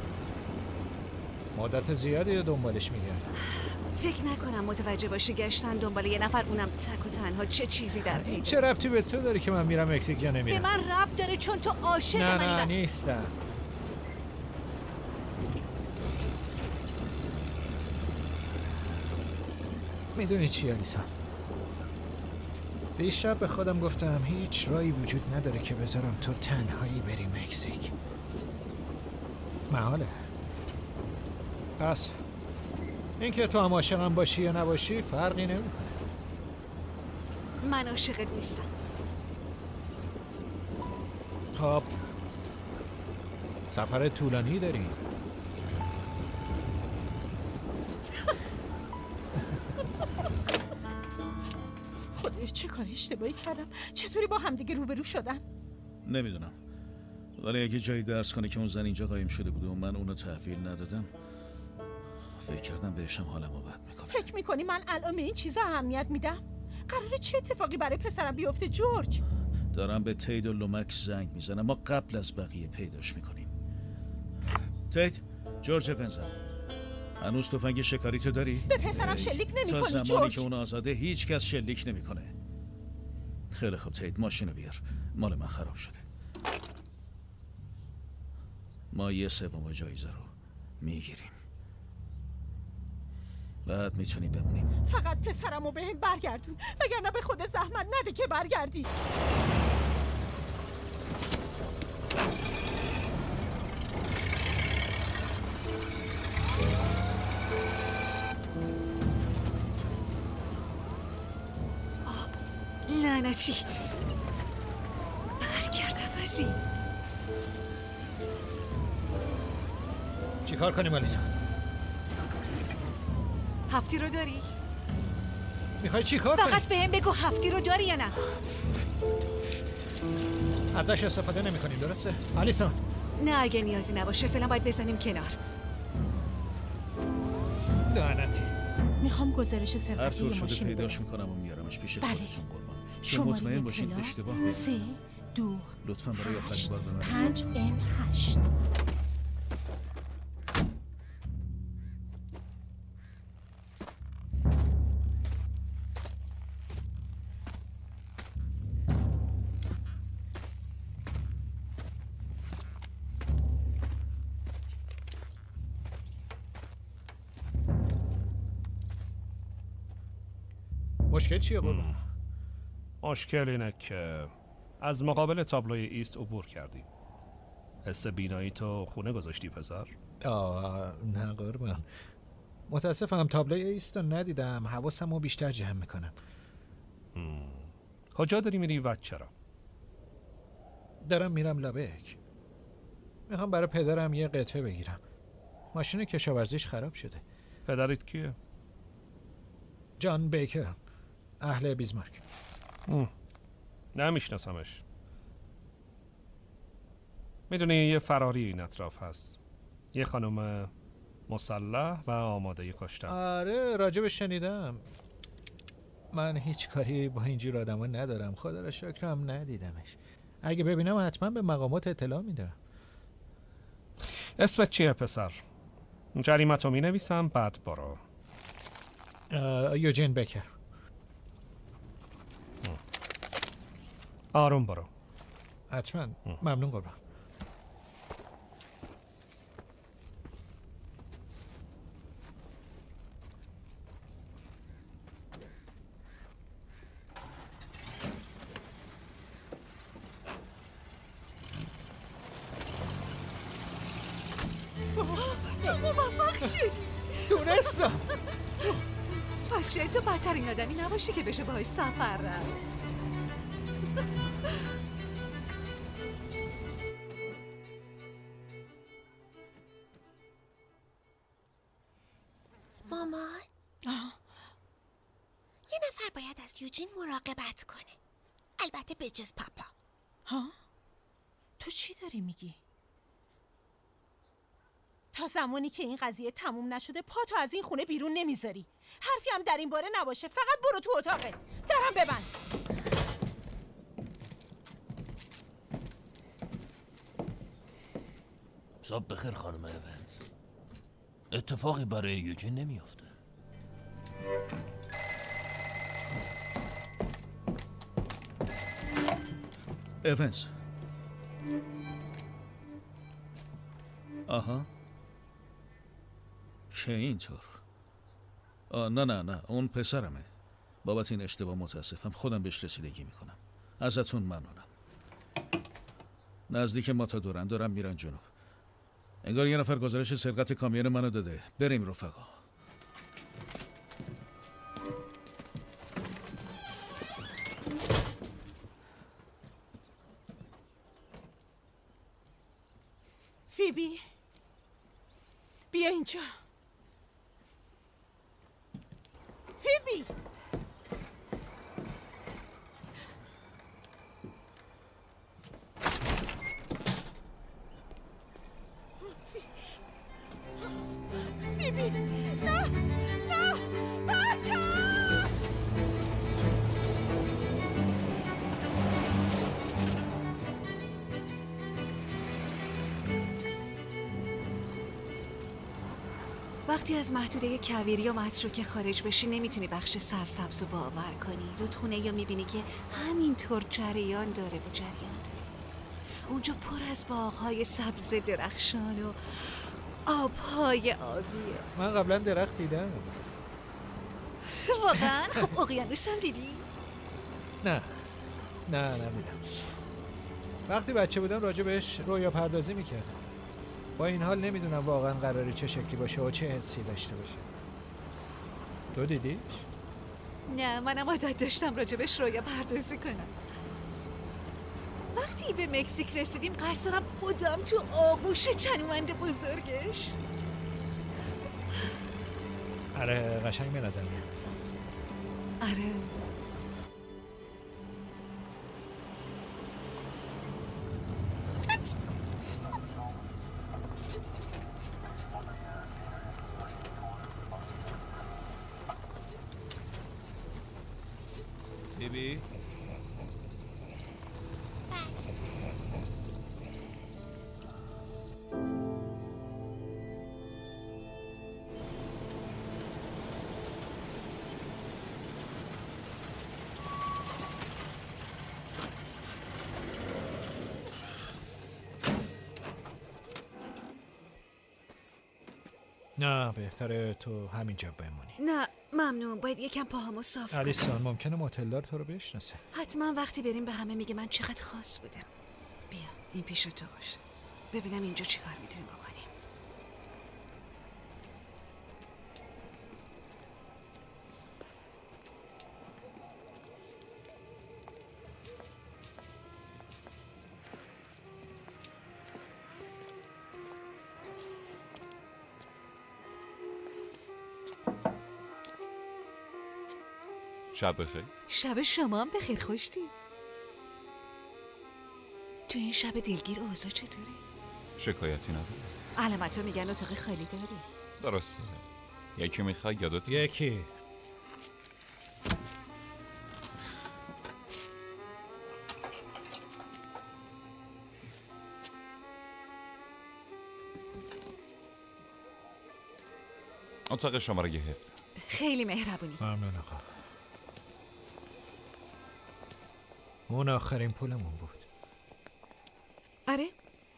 مدت زیادی دنبالش میگردم. فکر نکنم متوجه باشی گشتن دنبال یه نفر اونم تک و تنها چه چیزی در پیدا. چه ربطی به تو داری که من میرم مکزیک یا نمیرم؟ به من ربط داره چون تو عاشق نه منی. نه نیستم. میدونی چی آلیسون؟ دیشب به خودم گفتم هیچ راهی وجود نداره که بذارم تو تنهایی بری مکزیک. محاله. پس اینکه تو هم عاشقم باشی یا نباشی فرقی نمیکنه. من عاشقت نیستم. خب سفر طولانی داری. خدایا چه کار اشتباهی کردم؟ چطوری با همدیگه روبرو شدن؟ نمیدونم، ولی اگه جایی درس کنه که اون زن اینجا قایم شده بود و من اونو تحویل ندادم فکر کردم بهشم حالمو بد میکنه. فکر میکنی من الان به این چیزا اهمیت میدم؟ قراره چه اتفاقی برای پسرم بیفته جورج؟ دارم به تید و لومکس زنگ میزنم. ما قبل از بقیه پیداش میکنیم. تید، جورج ونزم هنوز تفنگ شکاری تو داری؟ به پسرم شلیک نمی تا کنی زمانی جورج. که اون آزاده هیچ کس شلیک نمیکنه. خیلی خوب تید، ماشینو بیار. مال من خراب شده. ما یه سوم جایزه رو میگیریم. بعد میتونی بمونیم. فقط پسرمو به هم برگردون، وگرنه به خود زحمت نده که برگردی. لعنتی برگرد عوضی. چی کار کنیم آلیسا؟ هفتی رو داری؟ میخوای چی کار کنی؟ فقط به هم بگو هفتی رو داری یا نه؟ ازش استفاده نمی کنیم درسته؟ آلیسا نه اگه نیازی نباشه فعلا باید بزنیم کنار. لعنتی. میخوام گزارش هر سرقتی طور شده ماشین پیداش میکنم و میارمش پیش بله. خودتون قربان. که شماره مطمئن باشین پلاک اشتباه سه دو لطفاً برای آخرین بار به من پنج ام هشت. مشکل چیه قربان؟ مشکل اینه که از مقابل تابلوی ایست عبور کردیم. حس بینایی تو خونه گذاشتی پسر؟ آه نه قربان، متاسفم تابلوی ایست رو ندیدم. حواسم رو بیشتر جمع میکنم. کجا داری میری و چرا؟ دارم میرم لابک. میخوام برای پدرم یه قطعه بگیرم. ماشین کشاورزیش خراب شده. پدرت کیه؟ جان بیکر، اهل بیزمارک. نمیشناسمش. میدونی یه فراری این اطراف هست، یه خانم مسلح و آماده کشتن. آره راجبش شنیدم. من هیچ کاری با اینجور آدم ها ندارم، خدا را شکرم ندیدمش. اگه ببینم حتما به مقامات اطلاع میدم. اسمت چیه پسر؟ جریمت رو می نویسم بعد برو. یوجین بیکر. آروم برو. حتما. ممنون قربان. تو موفق شدی. دونستم. پس شاید تو بدترین آدمی نباشی که بشه باهاش سفر رفت. مامان یه نفر باید از یوجین مراقبت کنه، البته به جز پاپا. ها؟ تو چی داری میگی؟ تا زمانی که این قضیه تموم نشده پا تو از این خونه بیرون نمیذاری. حرفی هم در این باره نباشه، فقط برو تو اتاقت. درم ببند. صبح بخیر خانم ایونز. اتفاقی برای یوجین نمیافته. ایونز. آها که اینطور. آه نه نه نه اون پسرمه. بابت این اشتباه متاسفم، خودم بهش رسیدگی میکنم. ازتون ممنونم. نزدیک ماتادورن دارم میرن جنوب. انگار یه نفر گزارش سرقت کامیون منو داده. بریم رفقا. فیبی بیا اینجا. فیبی فیبی نه نه برگرد. وقتی از محدوده کویری یا متروکه خارج بشی نمیتونی بخش سرسبز رو باور کنی. رودخونه یا میبینی که همینطور جریان داره و جریان داره. اونجا پر از باغ‌های سبز درخشان و آب‌های آبیه. من قبلا درخت دیدم. واقعا؟ خب اقیانوس هم دیدی؟ نه نه ندیدم. وقتی بچه بودم راجع بهش رویا پردازی میکردم. با این حال نمیدونم واقعا قراره چه شکلی باشه و چه حسی داشته باشه. تو دیدیش؟ نه منم عادت داشتم راجع بهش رویا پردازی کنم. وقتی به مکزیک رسیدیم قصد دارم بودم تو آغوش چنومند بزرگش. آره قشنگ به نظر میاد. آره فیبی؟ نه بهتره تو همینجا بمونی. نه ممنون، باید یکم پاهامو صاف کنم. الیسون ممکنه متلدار تو رو بشناسه. حتما وقتی بریم به همه میگه من چقدر خاص بودم. بیا این پیش تو باشه، ببینم اینجا چی کار میتونیم بکنیم. شب بخیر. شب شما هم بخیر. خوشتی؟ تو این شب دلگیر اوضاع چطوری؟ شکایتی نداره. علامتو میگن اتاق خالی داری. درسته. یکی میخوای یادت؟ یکی. اتاق شماره یه هفته. خیلی مهربونی. ممنون آقا. اون آخرین پولمون بود. آره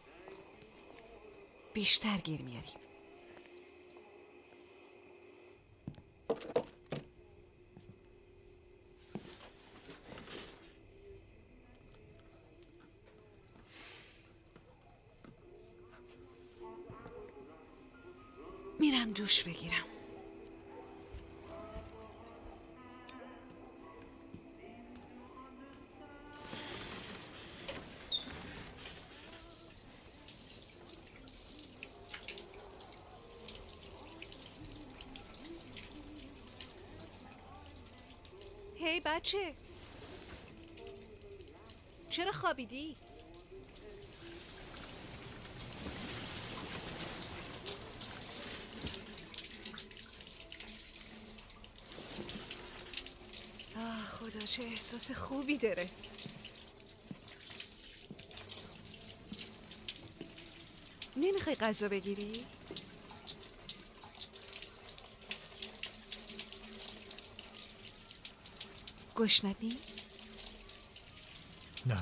بیشتر گیر میاریم. میرم دوش بگیرم. هی بچه، چرا خوابیدی؟ آه خدا چه احساس خوبی داره. نمیخوای غذا بگیری؟ گشنت نیست؟ نه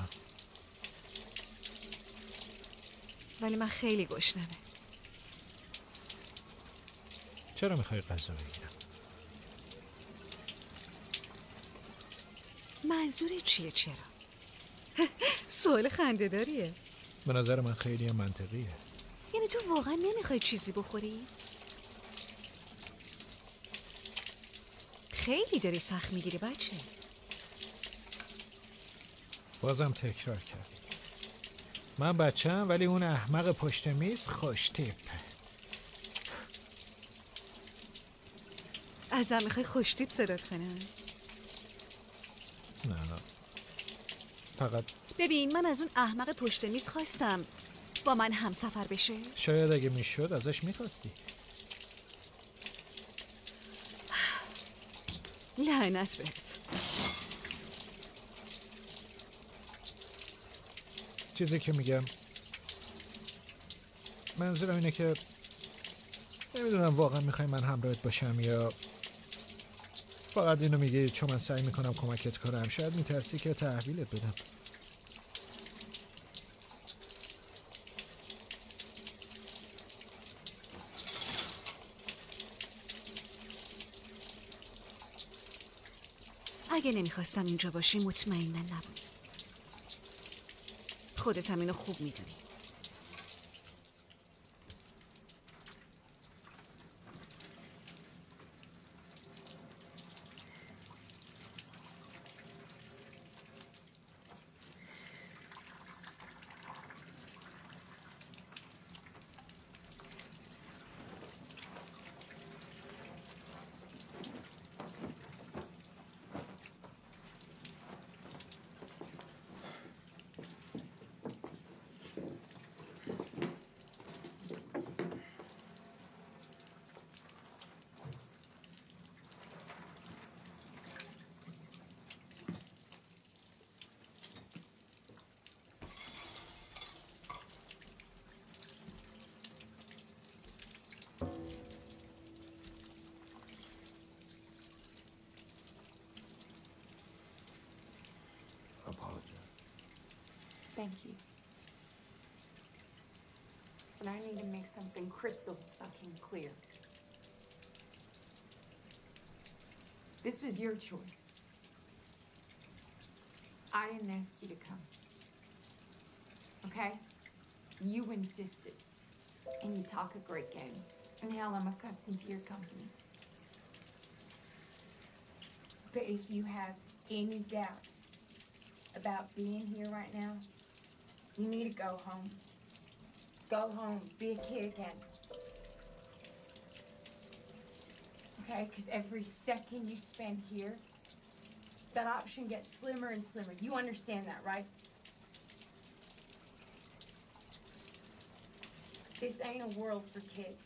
ولی من خیلی گشنمه. چرا میخوای غذا بگیرم؟ منظوری چیه چرا؟ سوال خنده داریه. به نظر من خیلی هم منطقیه. یعنی تو واقعا نمیخوای چیزی بخوری؟ خیلی داری سخت میگیری بچه. بازم تکرار کرد. من بچه‌ام ولی اون احمق پشت میز خوش تیپه. ازم میخوای خوش تیپ صدات کنم؟ نه نه فقط ببین من از اون احمق پشت میز خواستم با من همسفر بشه. شاید اگه میشد ازش میخواستی. لعنت بهت. چیزی که میگم منظورم اینه که نمیدونم واقعا میخوای من همراهت باشم یا فقط اینو میگی چون من سعی میکنم کمکت کنم. شاید میترسی که تحویلت بدم. اگه نمیخواستم اینجا باشی مطمئنا نبود. خودت هم اینو خوب میدونی. Thank you. But I need to make something crystal fucking clear. This was your choice. I didn't ask you to come. Okay? You insisted. And you talk a great game. And hell, I'm accustomed to your company. But if you have any doubts about being here right now, you need to go home. Go home. Be a kid again. Okay? Because every second you spend here, that option gets slimmer and slimmer. You understand that, right? This ain't a world for kids.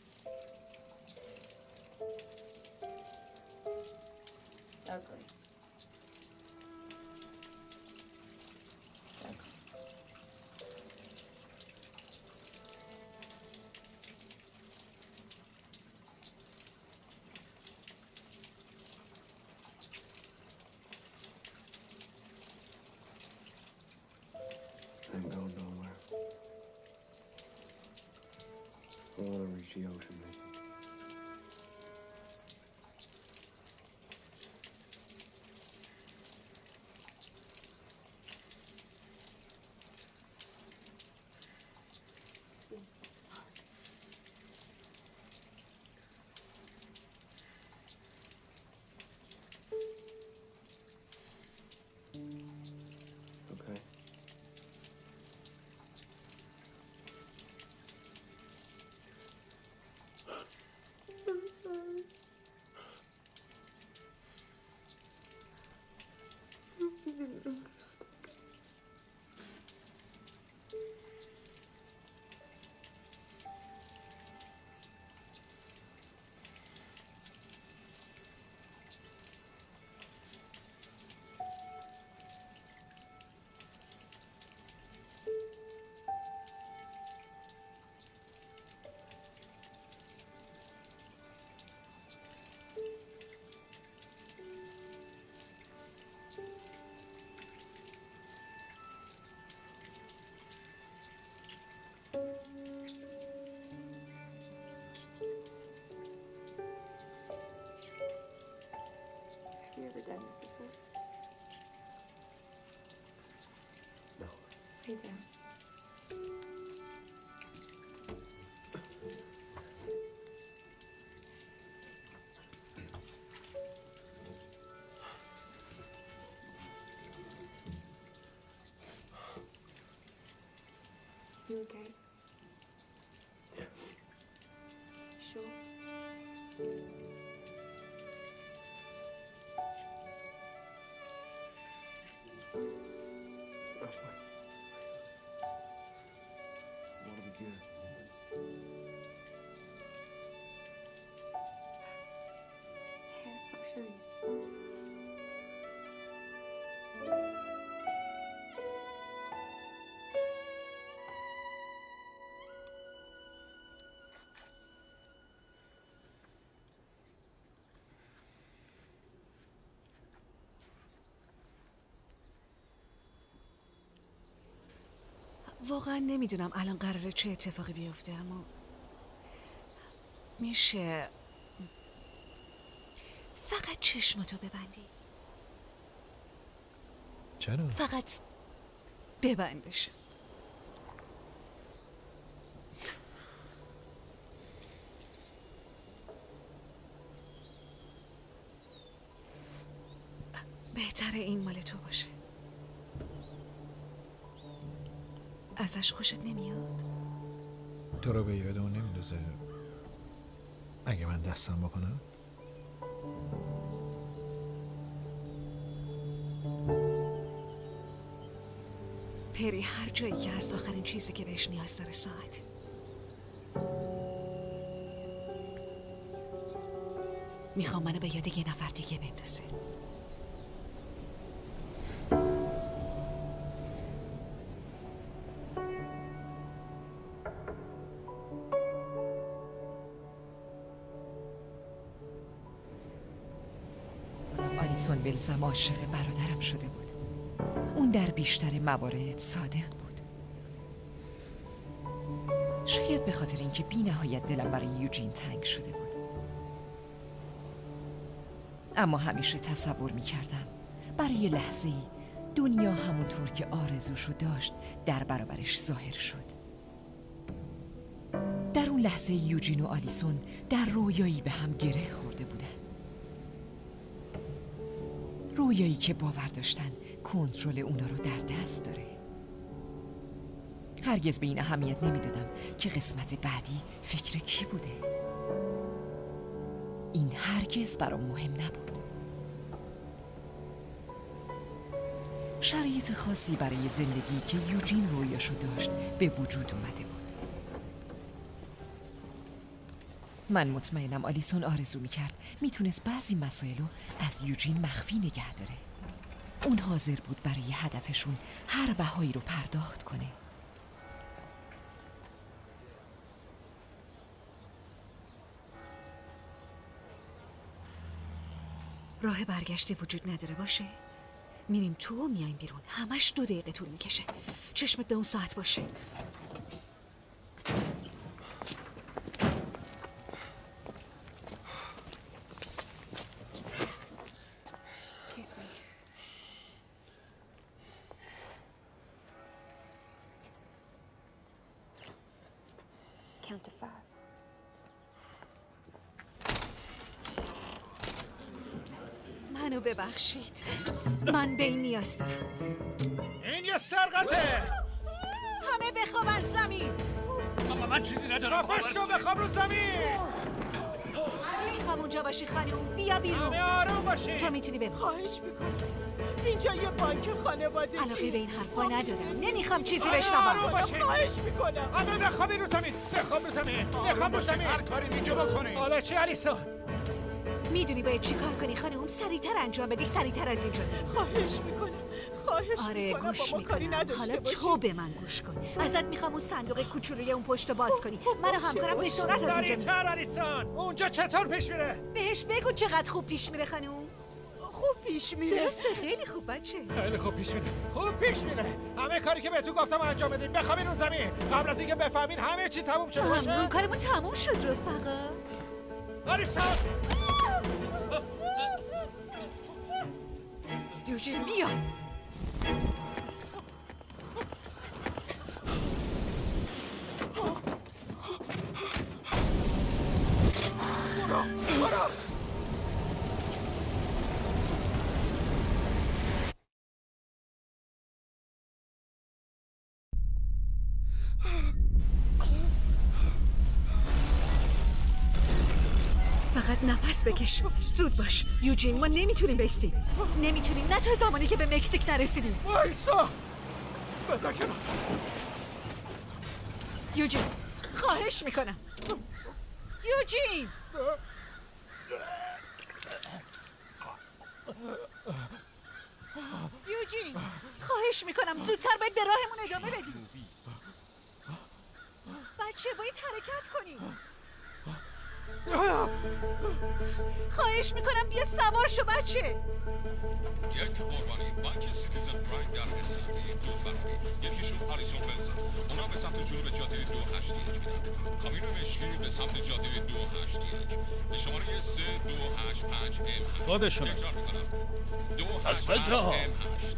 It's ugly. Ain't going nowhere. I want to reach the ocean, Nathan. Okay. I'm sorry. You didn't understand. Have you ever done this before? No. Lay down. You okay? Yeah. Sure. That's fine. Want to be good. Here, I'll show you. واقعا نمیدونم الان قراره چه اتفاقی بیفته، اما میشه فقط چشمتو ببندی. چرا؟ فقط ببندش. بهتره این مال تو باشه. ازش خوشت نمیاد؟ تو رو به یاد اون نمیندازه اگه من دستم بکنم؟ پری هر جایی که هست آخرین چیزی که بهش نیاز داره ساعت. میخوام منو به یاد یه نفر دیگه بندازه. آلیسون ولزم عاشق برادرم شده بود. اون در بیشتر موارد صادق بود. شاید به خاطر اینکه بی نهایت دلم برای یوجین تنگ شده بود. اما همیشه تصور می کردم برای لحظه‌ای دنیا همونطور که آرزوشو داشت در برابرش ظاهر شد. در اون لحظه یوجین و آلیسون در رویایی به هم گره خورده بودن. رویایی که باور داشتن کنترل اونا رو در دست داره. هرگز به این اهمیت نمیدادم که قسمت بعدی فکر کی بوده. این هرگز برام مهم نبود. شرایط خاصی برای زندگی که یوجین رویاشو داشت به وجود اومده بود. من مطمئنم آلیسون آرزو میکرد میتونست بعضی مسائل رو از یوجین مخفی نگه داره. اون حاضر بود برای هدفشون هر بهایی رو پرداخت کنه. راه برگشتی وجود نداره باشه؟ میریم تو و میایم بیرون. همش دو دقیقه طول میکشه. چشمت به اون ساعت باشه. Count to five. منو ببخشید. من به این نیاز دارم. این یه سرقته. همه بخوابن زمین. اما من چیزی ندارم. خفش شو بخواب رو زمین. میخوام اونجا باشی خانوم. بیا بیرون. همه آروم باشی. تو میتونی ببین. خواهش میکنم. اینجا یه بانک خانوادگی. علاقه به این حرفا ندارم. نمیخوام چیزی بشنوم. خواهش میکنم. همه بخوابی رو زمین. بخواب رو زمین. بخواب رو زمین. هر کاری اینجا بکنی. حالا چی آلیسون؟ میدونی باید چی کار کنی خانوم؟ سریعتر انجام بدی. سریعتر از اینجا. خواهش میکنم. خواهش آره میکنم. گوش میکنم. حالا باشی. تو به من گوش کن. ازت میخوام اون صندوق کوچولوی اون پشت باز کنی. من و همکارم به سرعت از اینجا سریعتر آلیسون. اونجا چطور پیش میره؟ بهش بگو چقدر خوب پیش میره خانوم. خوب پیش میره. درسته خیلی خوب بچه. خیلی خوب پیش میره. خوب پیش میره. همه کاری که بهتون گفتم انجام بدین. بخوابین اون زمین. قبل از اینکه بفهمین همه چی تموم شده باشه. همون کارمون تموم شد رفقا. آلیسون. یوجین بیا. فقط نفس بکش. زود باش یوجین. ما نمیتونیم بیستیم. نمیتونیم نه تا زمانی که به مکزیک نرسیدیم. وایسا. بذار کنار. یوجین خواهش میکنم. یوجین یوجین خواهش میکنم زودتر باید به راهمون ادامه بدیم. بچه باید حرکت کنیم. خواهش میکنم بیا سوار شو بچه. یک قربانی بانک سیتیزن پرایم در اسلندی دو فراری یکیشون آلیسون ولز اونا به سمت جنوب جاده دو هشت یک میرن کامیون مشکی به سمت جاده دو هشت یک شماره سه دو هشت پنج ام هشت خودشونه تکرار میکنم دو هشت پنج ام هشت.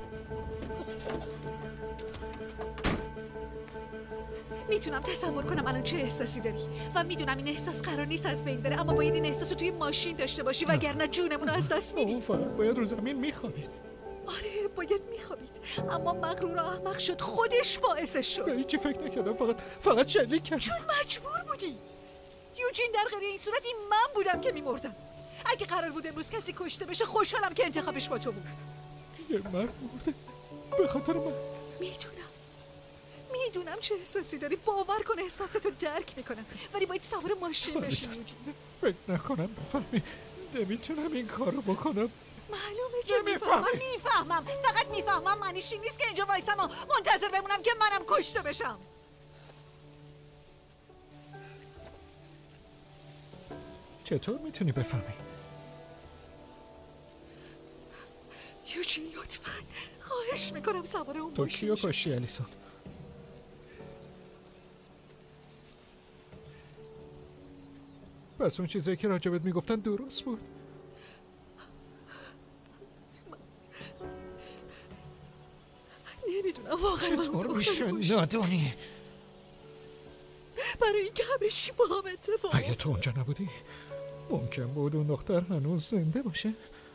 میتونم تصور کنم الان چه احساسی داری و میدونم این احساس قرار نیست از بین بره، اما باید این احساس رو توی ماشین داشته باشی وگرنه جونمون رو از دست میدیم. اون فقط باید رو زمین میخوابید. آره باید میخوابید، اما مغرور و احمق شد، خودش باعثش شد. به هیچی فکر نکردم، فقط فقط شلیک کردم چون مجبور بودی. یوجین در غیر این صورت این من بودم که میمردم. اگه قرار بود امروز کسی کشته بشه خوشحالم که انتخابش با تو بود. یه مرد مرده به خاطر من. میدونم میدونم چه احساسی داری، باور کن احساستو درک میکنم، ولی باید سوار ماشین بشی. فکر نکنم بفهمی، نمیتونم این کارو بکنم. معلومه که میفهمم میفهمم فقط میفهمم معنیش این نیست که اینجا وایسم و منتظر بمونم که منم کشته بشم. چطور میتونی بفهمی؟ یوجین لطفاً خواهش میکنم سوار اون تو ماشین کیو کشی الیسون؟ پس اون چیزایی که راجبت میگفتن درست بود؟ نمیدونم واقعا من چطور میشه نادونی؟ برای اینکه همه چی با هم اتفاق. اگه تو اونجا نبودی ممکن بود اون دختر هنوز زنده باشه.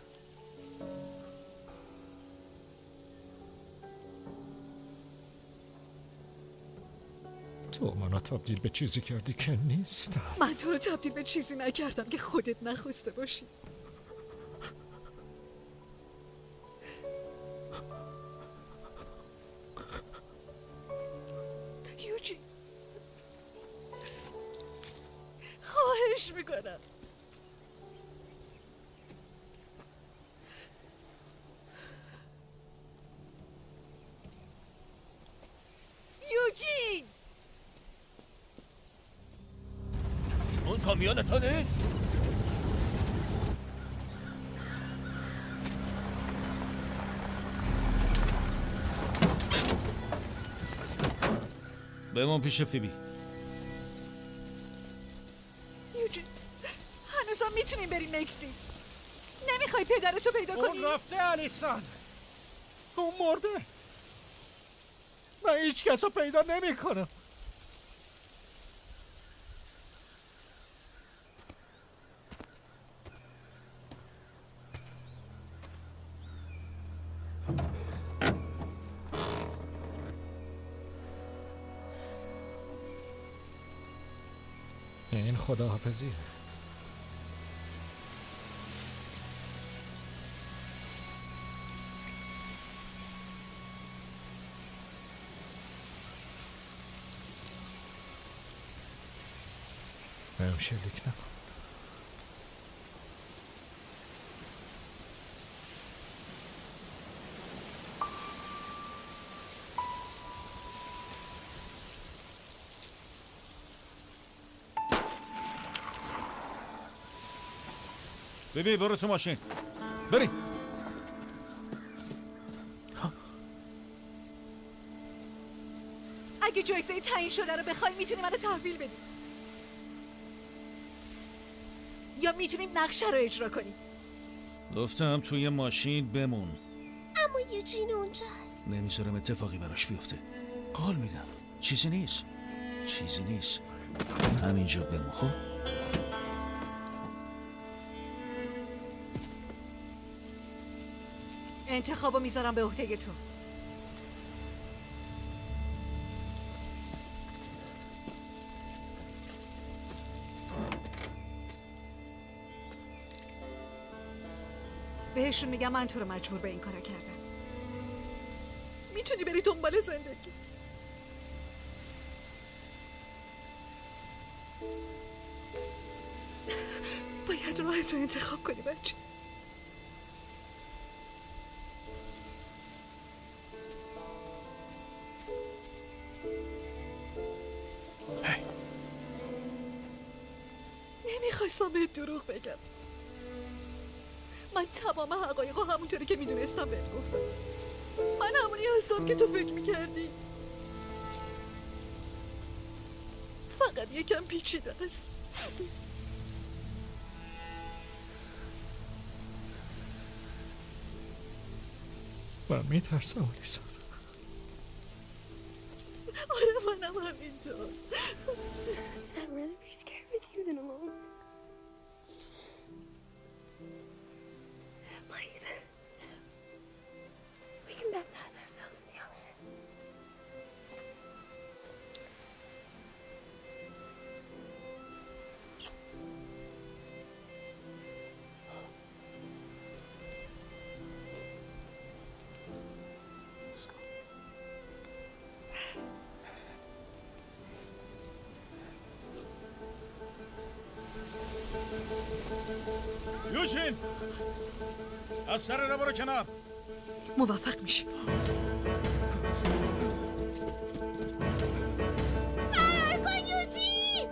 تو منو تبدیل به چیزی کردی که نیستم. من تو رو تبدیل به چیزی نکردم که خودت نخواسته باشی. یوجین خواهش میکنم یوجین. اون کامیون تو نیست؟ بمون پیش فیبی. یوجین هنوزم میتونیم بریم مکزیک. نمیخوای پدرتو پیدا کنی؟ اون رفته الیسون، اون مرده. من هیچ کسو پیدا نمی کنم. این خداحافظی. بهم شلیک نکن. بیبی برو تو ماشین بریم. اگه جایزه تعیین شده رو بخوای میتونی منو تحویل بدی یا میتونیم نقشه رو اجرا کنیم. گفتم توی ماشین بمون. اما یوجین اونجاست. نمیذارم اتفاقی براش بیفته. قول میدم چیزی نیست چیزی نیست. همینجا بمون. خب انتخابو میذارم به عهده تو. بهشون میگم من تو رو مجبور به این کارا کردم. میتونی بری دنبال زندگی. باید راه تو انتخاب کنی بچه. نمیخواستم بهت دروغ بگم. من تمام حقایق همونطوری که میدونستم بهت گفتم. من همونی هستم که تو فکر میکردی. فقط یکم پیچیده است. من میترسم آلیسون. آره منم همینطور. I'd rather be scared with you than alone. Please. We can baptize ourselves in the ocean. یوجین از سر را برو کنار. موفق میشی. فرار کن یوجین.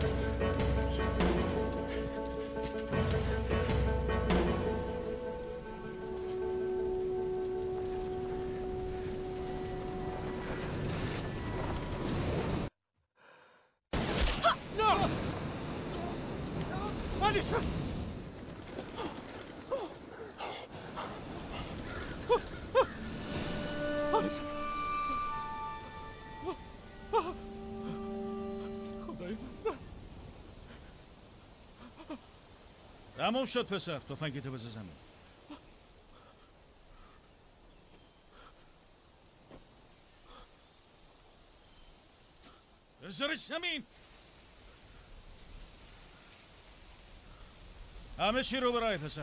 نه آلیسون. تموم شد پسر. تفنگتو بذار زمین. بذارش زمین. همه چی رو برای پسر.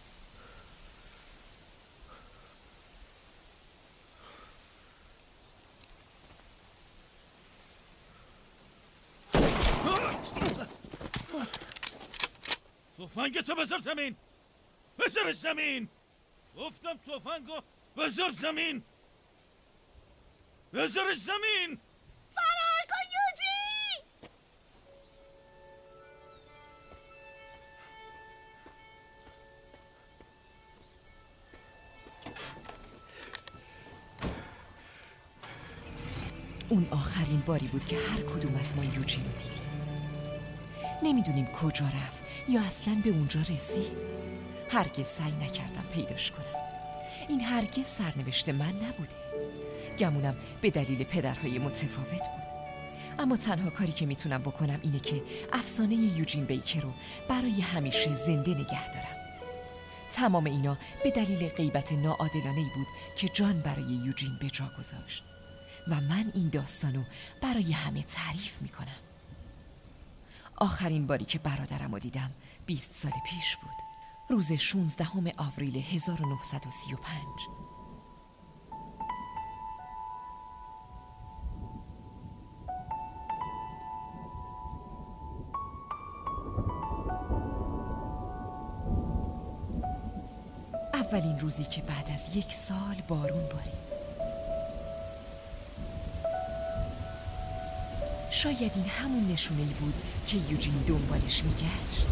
تفنگتو بذار زمین. بذارش زمین. گفتم تفنگو بذار زمین. بذارش زمین. فرار کن یوجین. اون آخرین باری بود که هر کدوم از ما یوجین رو دیدیم. نمیدونیم کجا رفت یا اصلاً به اونجا رسید. هرگز سعی نکردم پیداش کنم. این هرگز سرنوشت من نبوده. گمونم به دلیل پدرهای متفاوت بود. اما تنها کاری که میتونم بکنم اینه که افسانه یوجین بیکر رو برای همیشه زنده نگه دارم. تمام اینا به دلیل غیبت ناعادلانه‌ای بود که جان برای یوجین به جا گذاشت و من این داستانو برای همه تعریف میکنم. آخرین باری که برادرم رو دیدم بیست سال پیش بود. روز شانزدهم آوریل هزار و نهصد و سی و پنج. اولین روزی که بعد از یک سال بارون بارید. شاید این همون نشونه‌ای بود که یوجین دنبالش میگشت.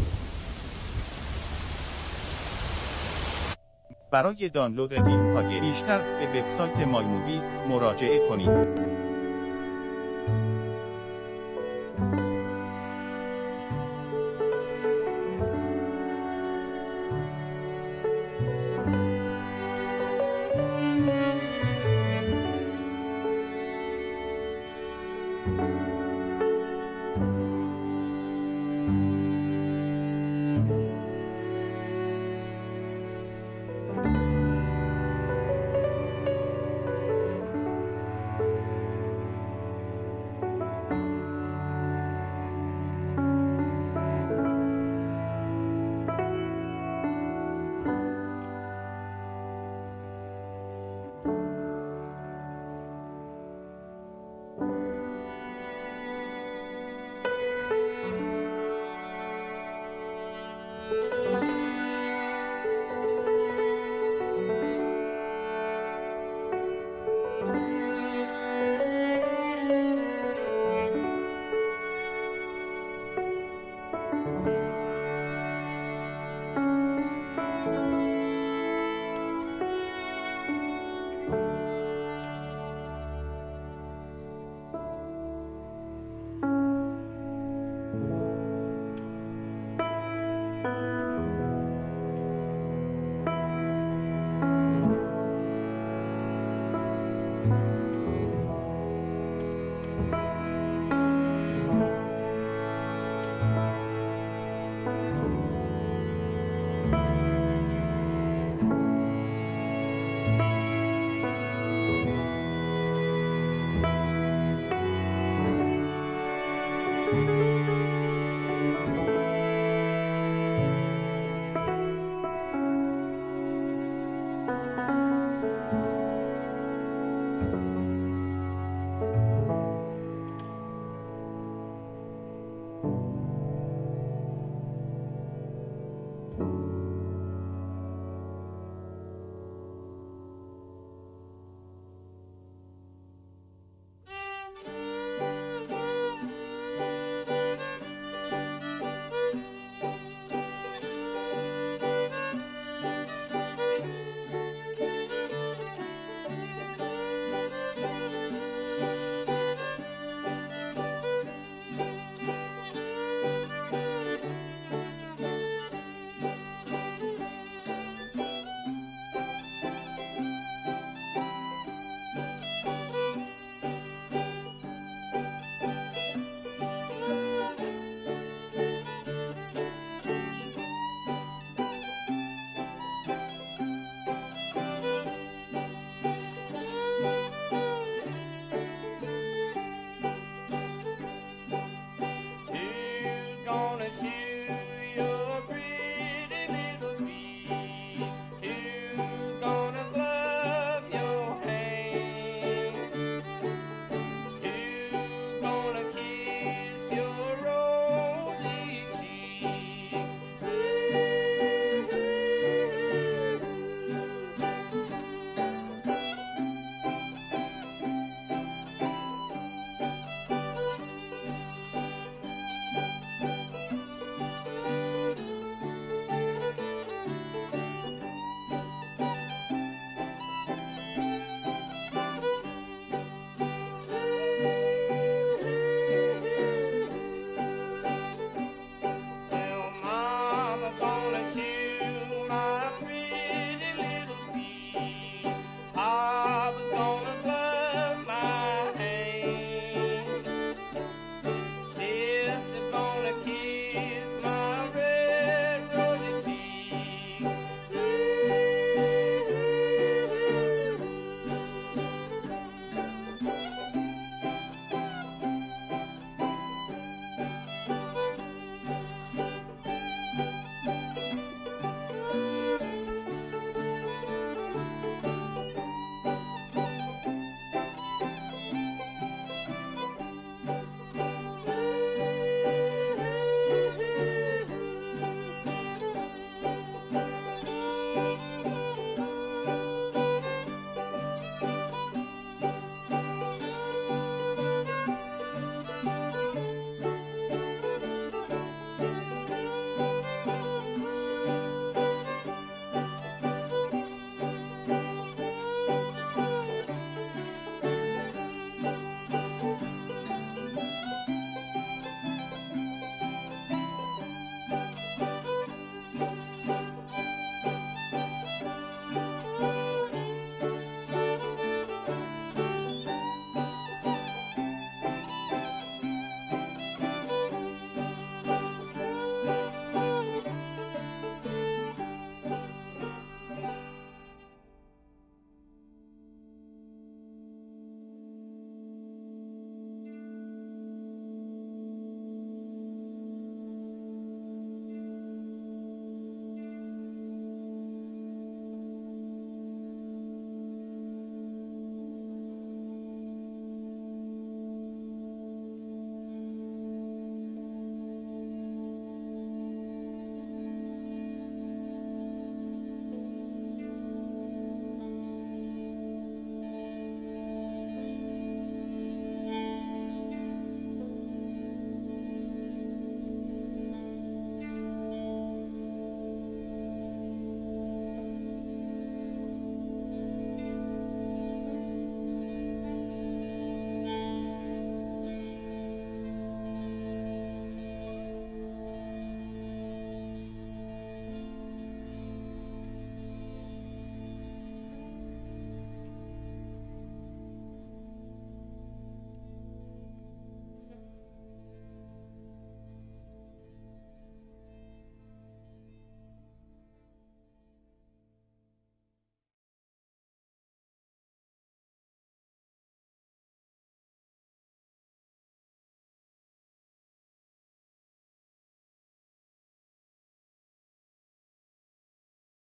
برای دانلود فیلم ها بیشتر به وبسایت مای موویز مراجعه کنید.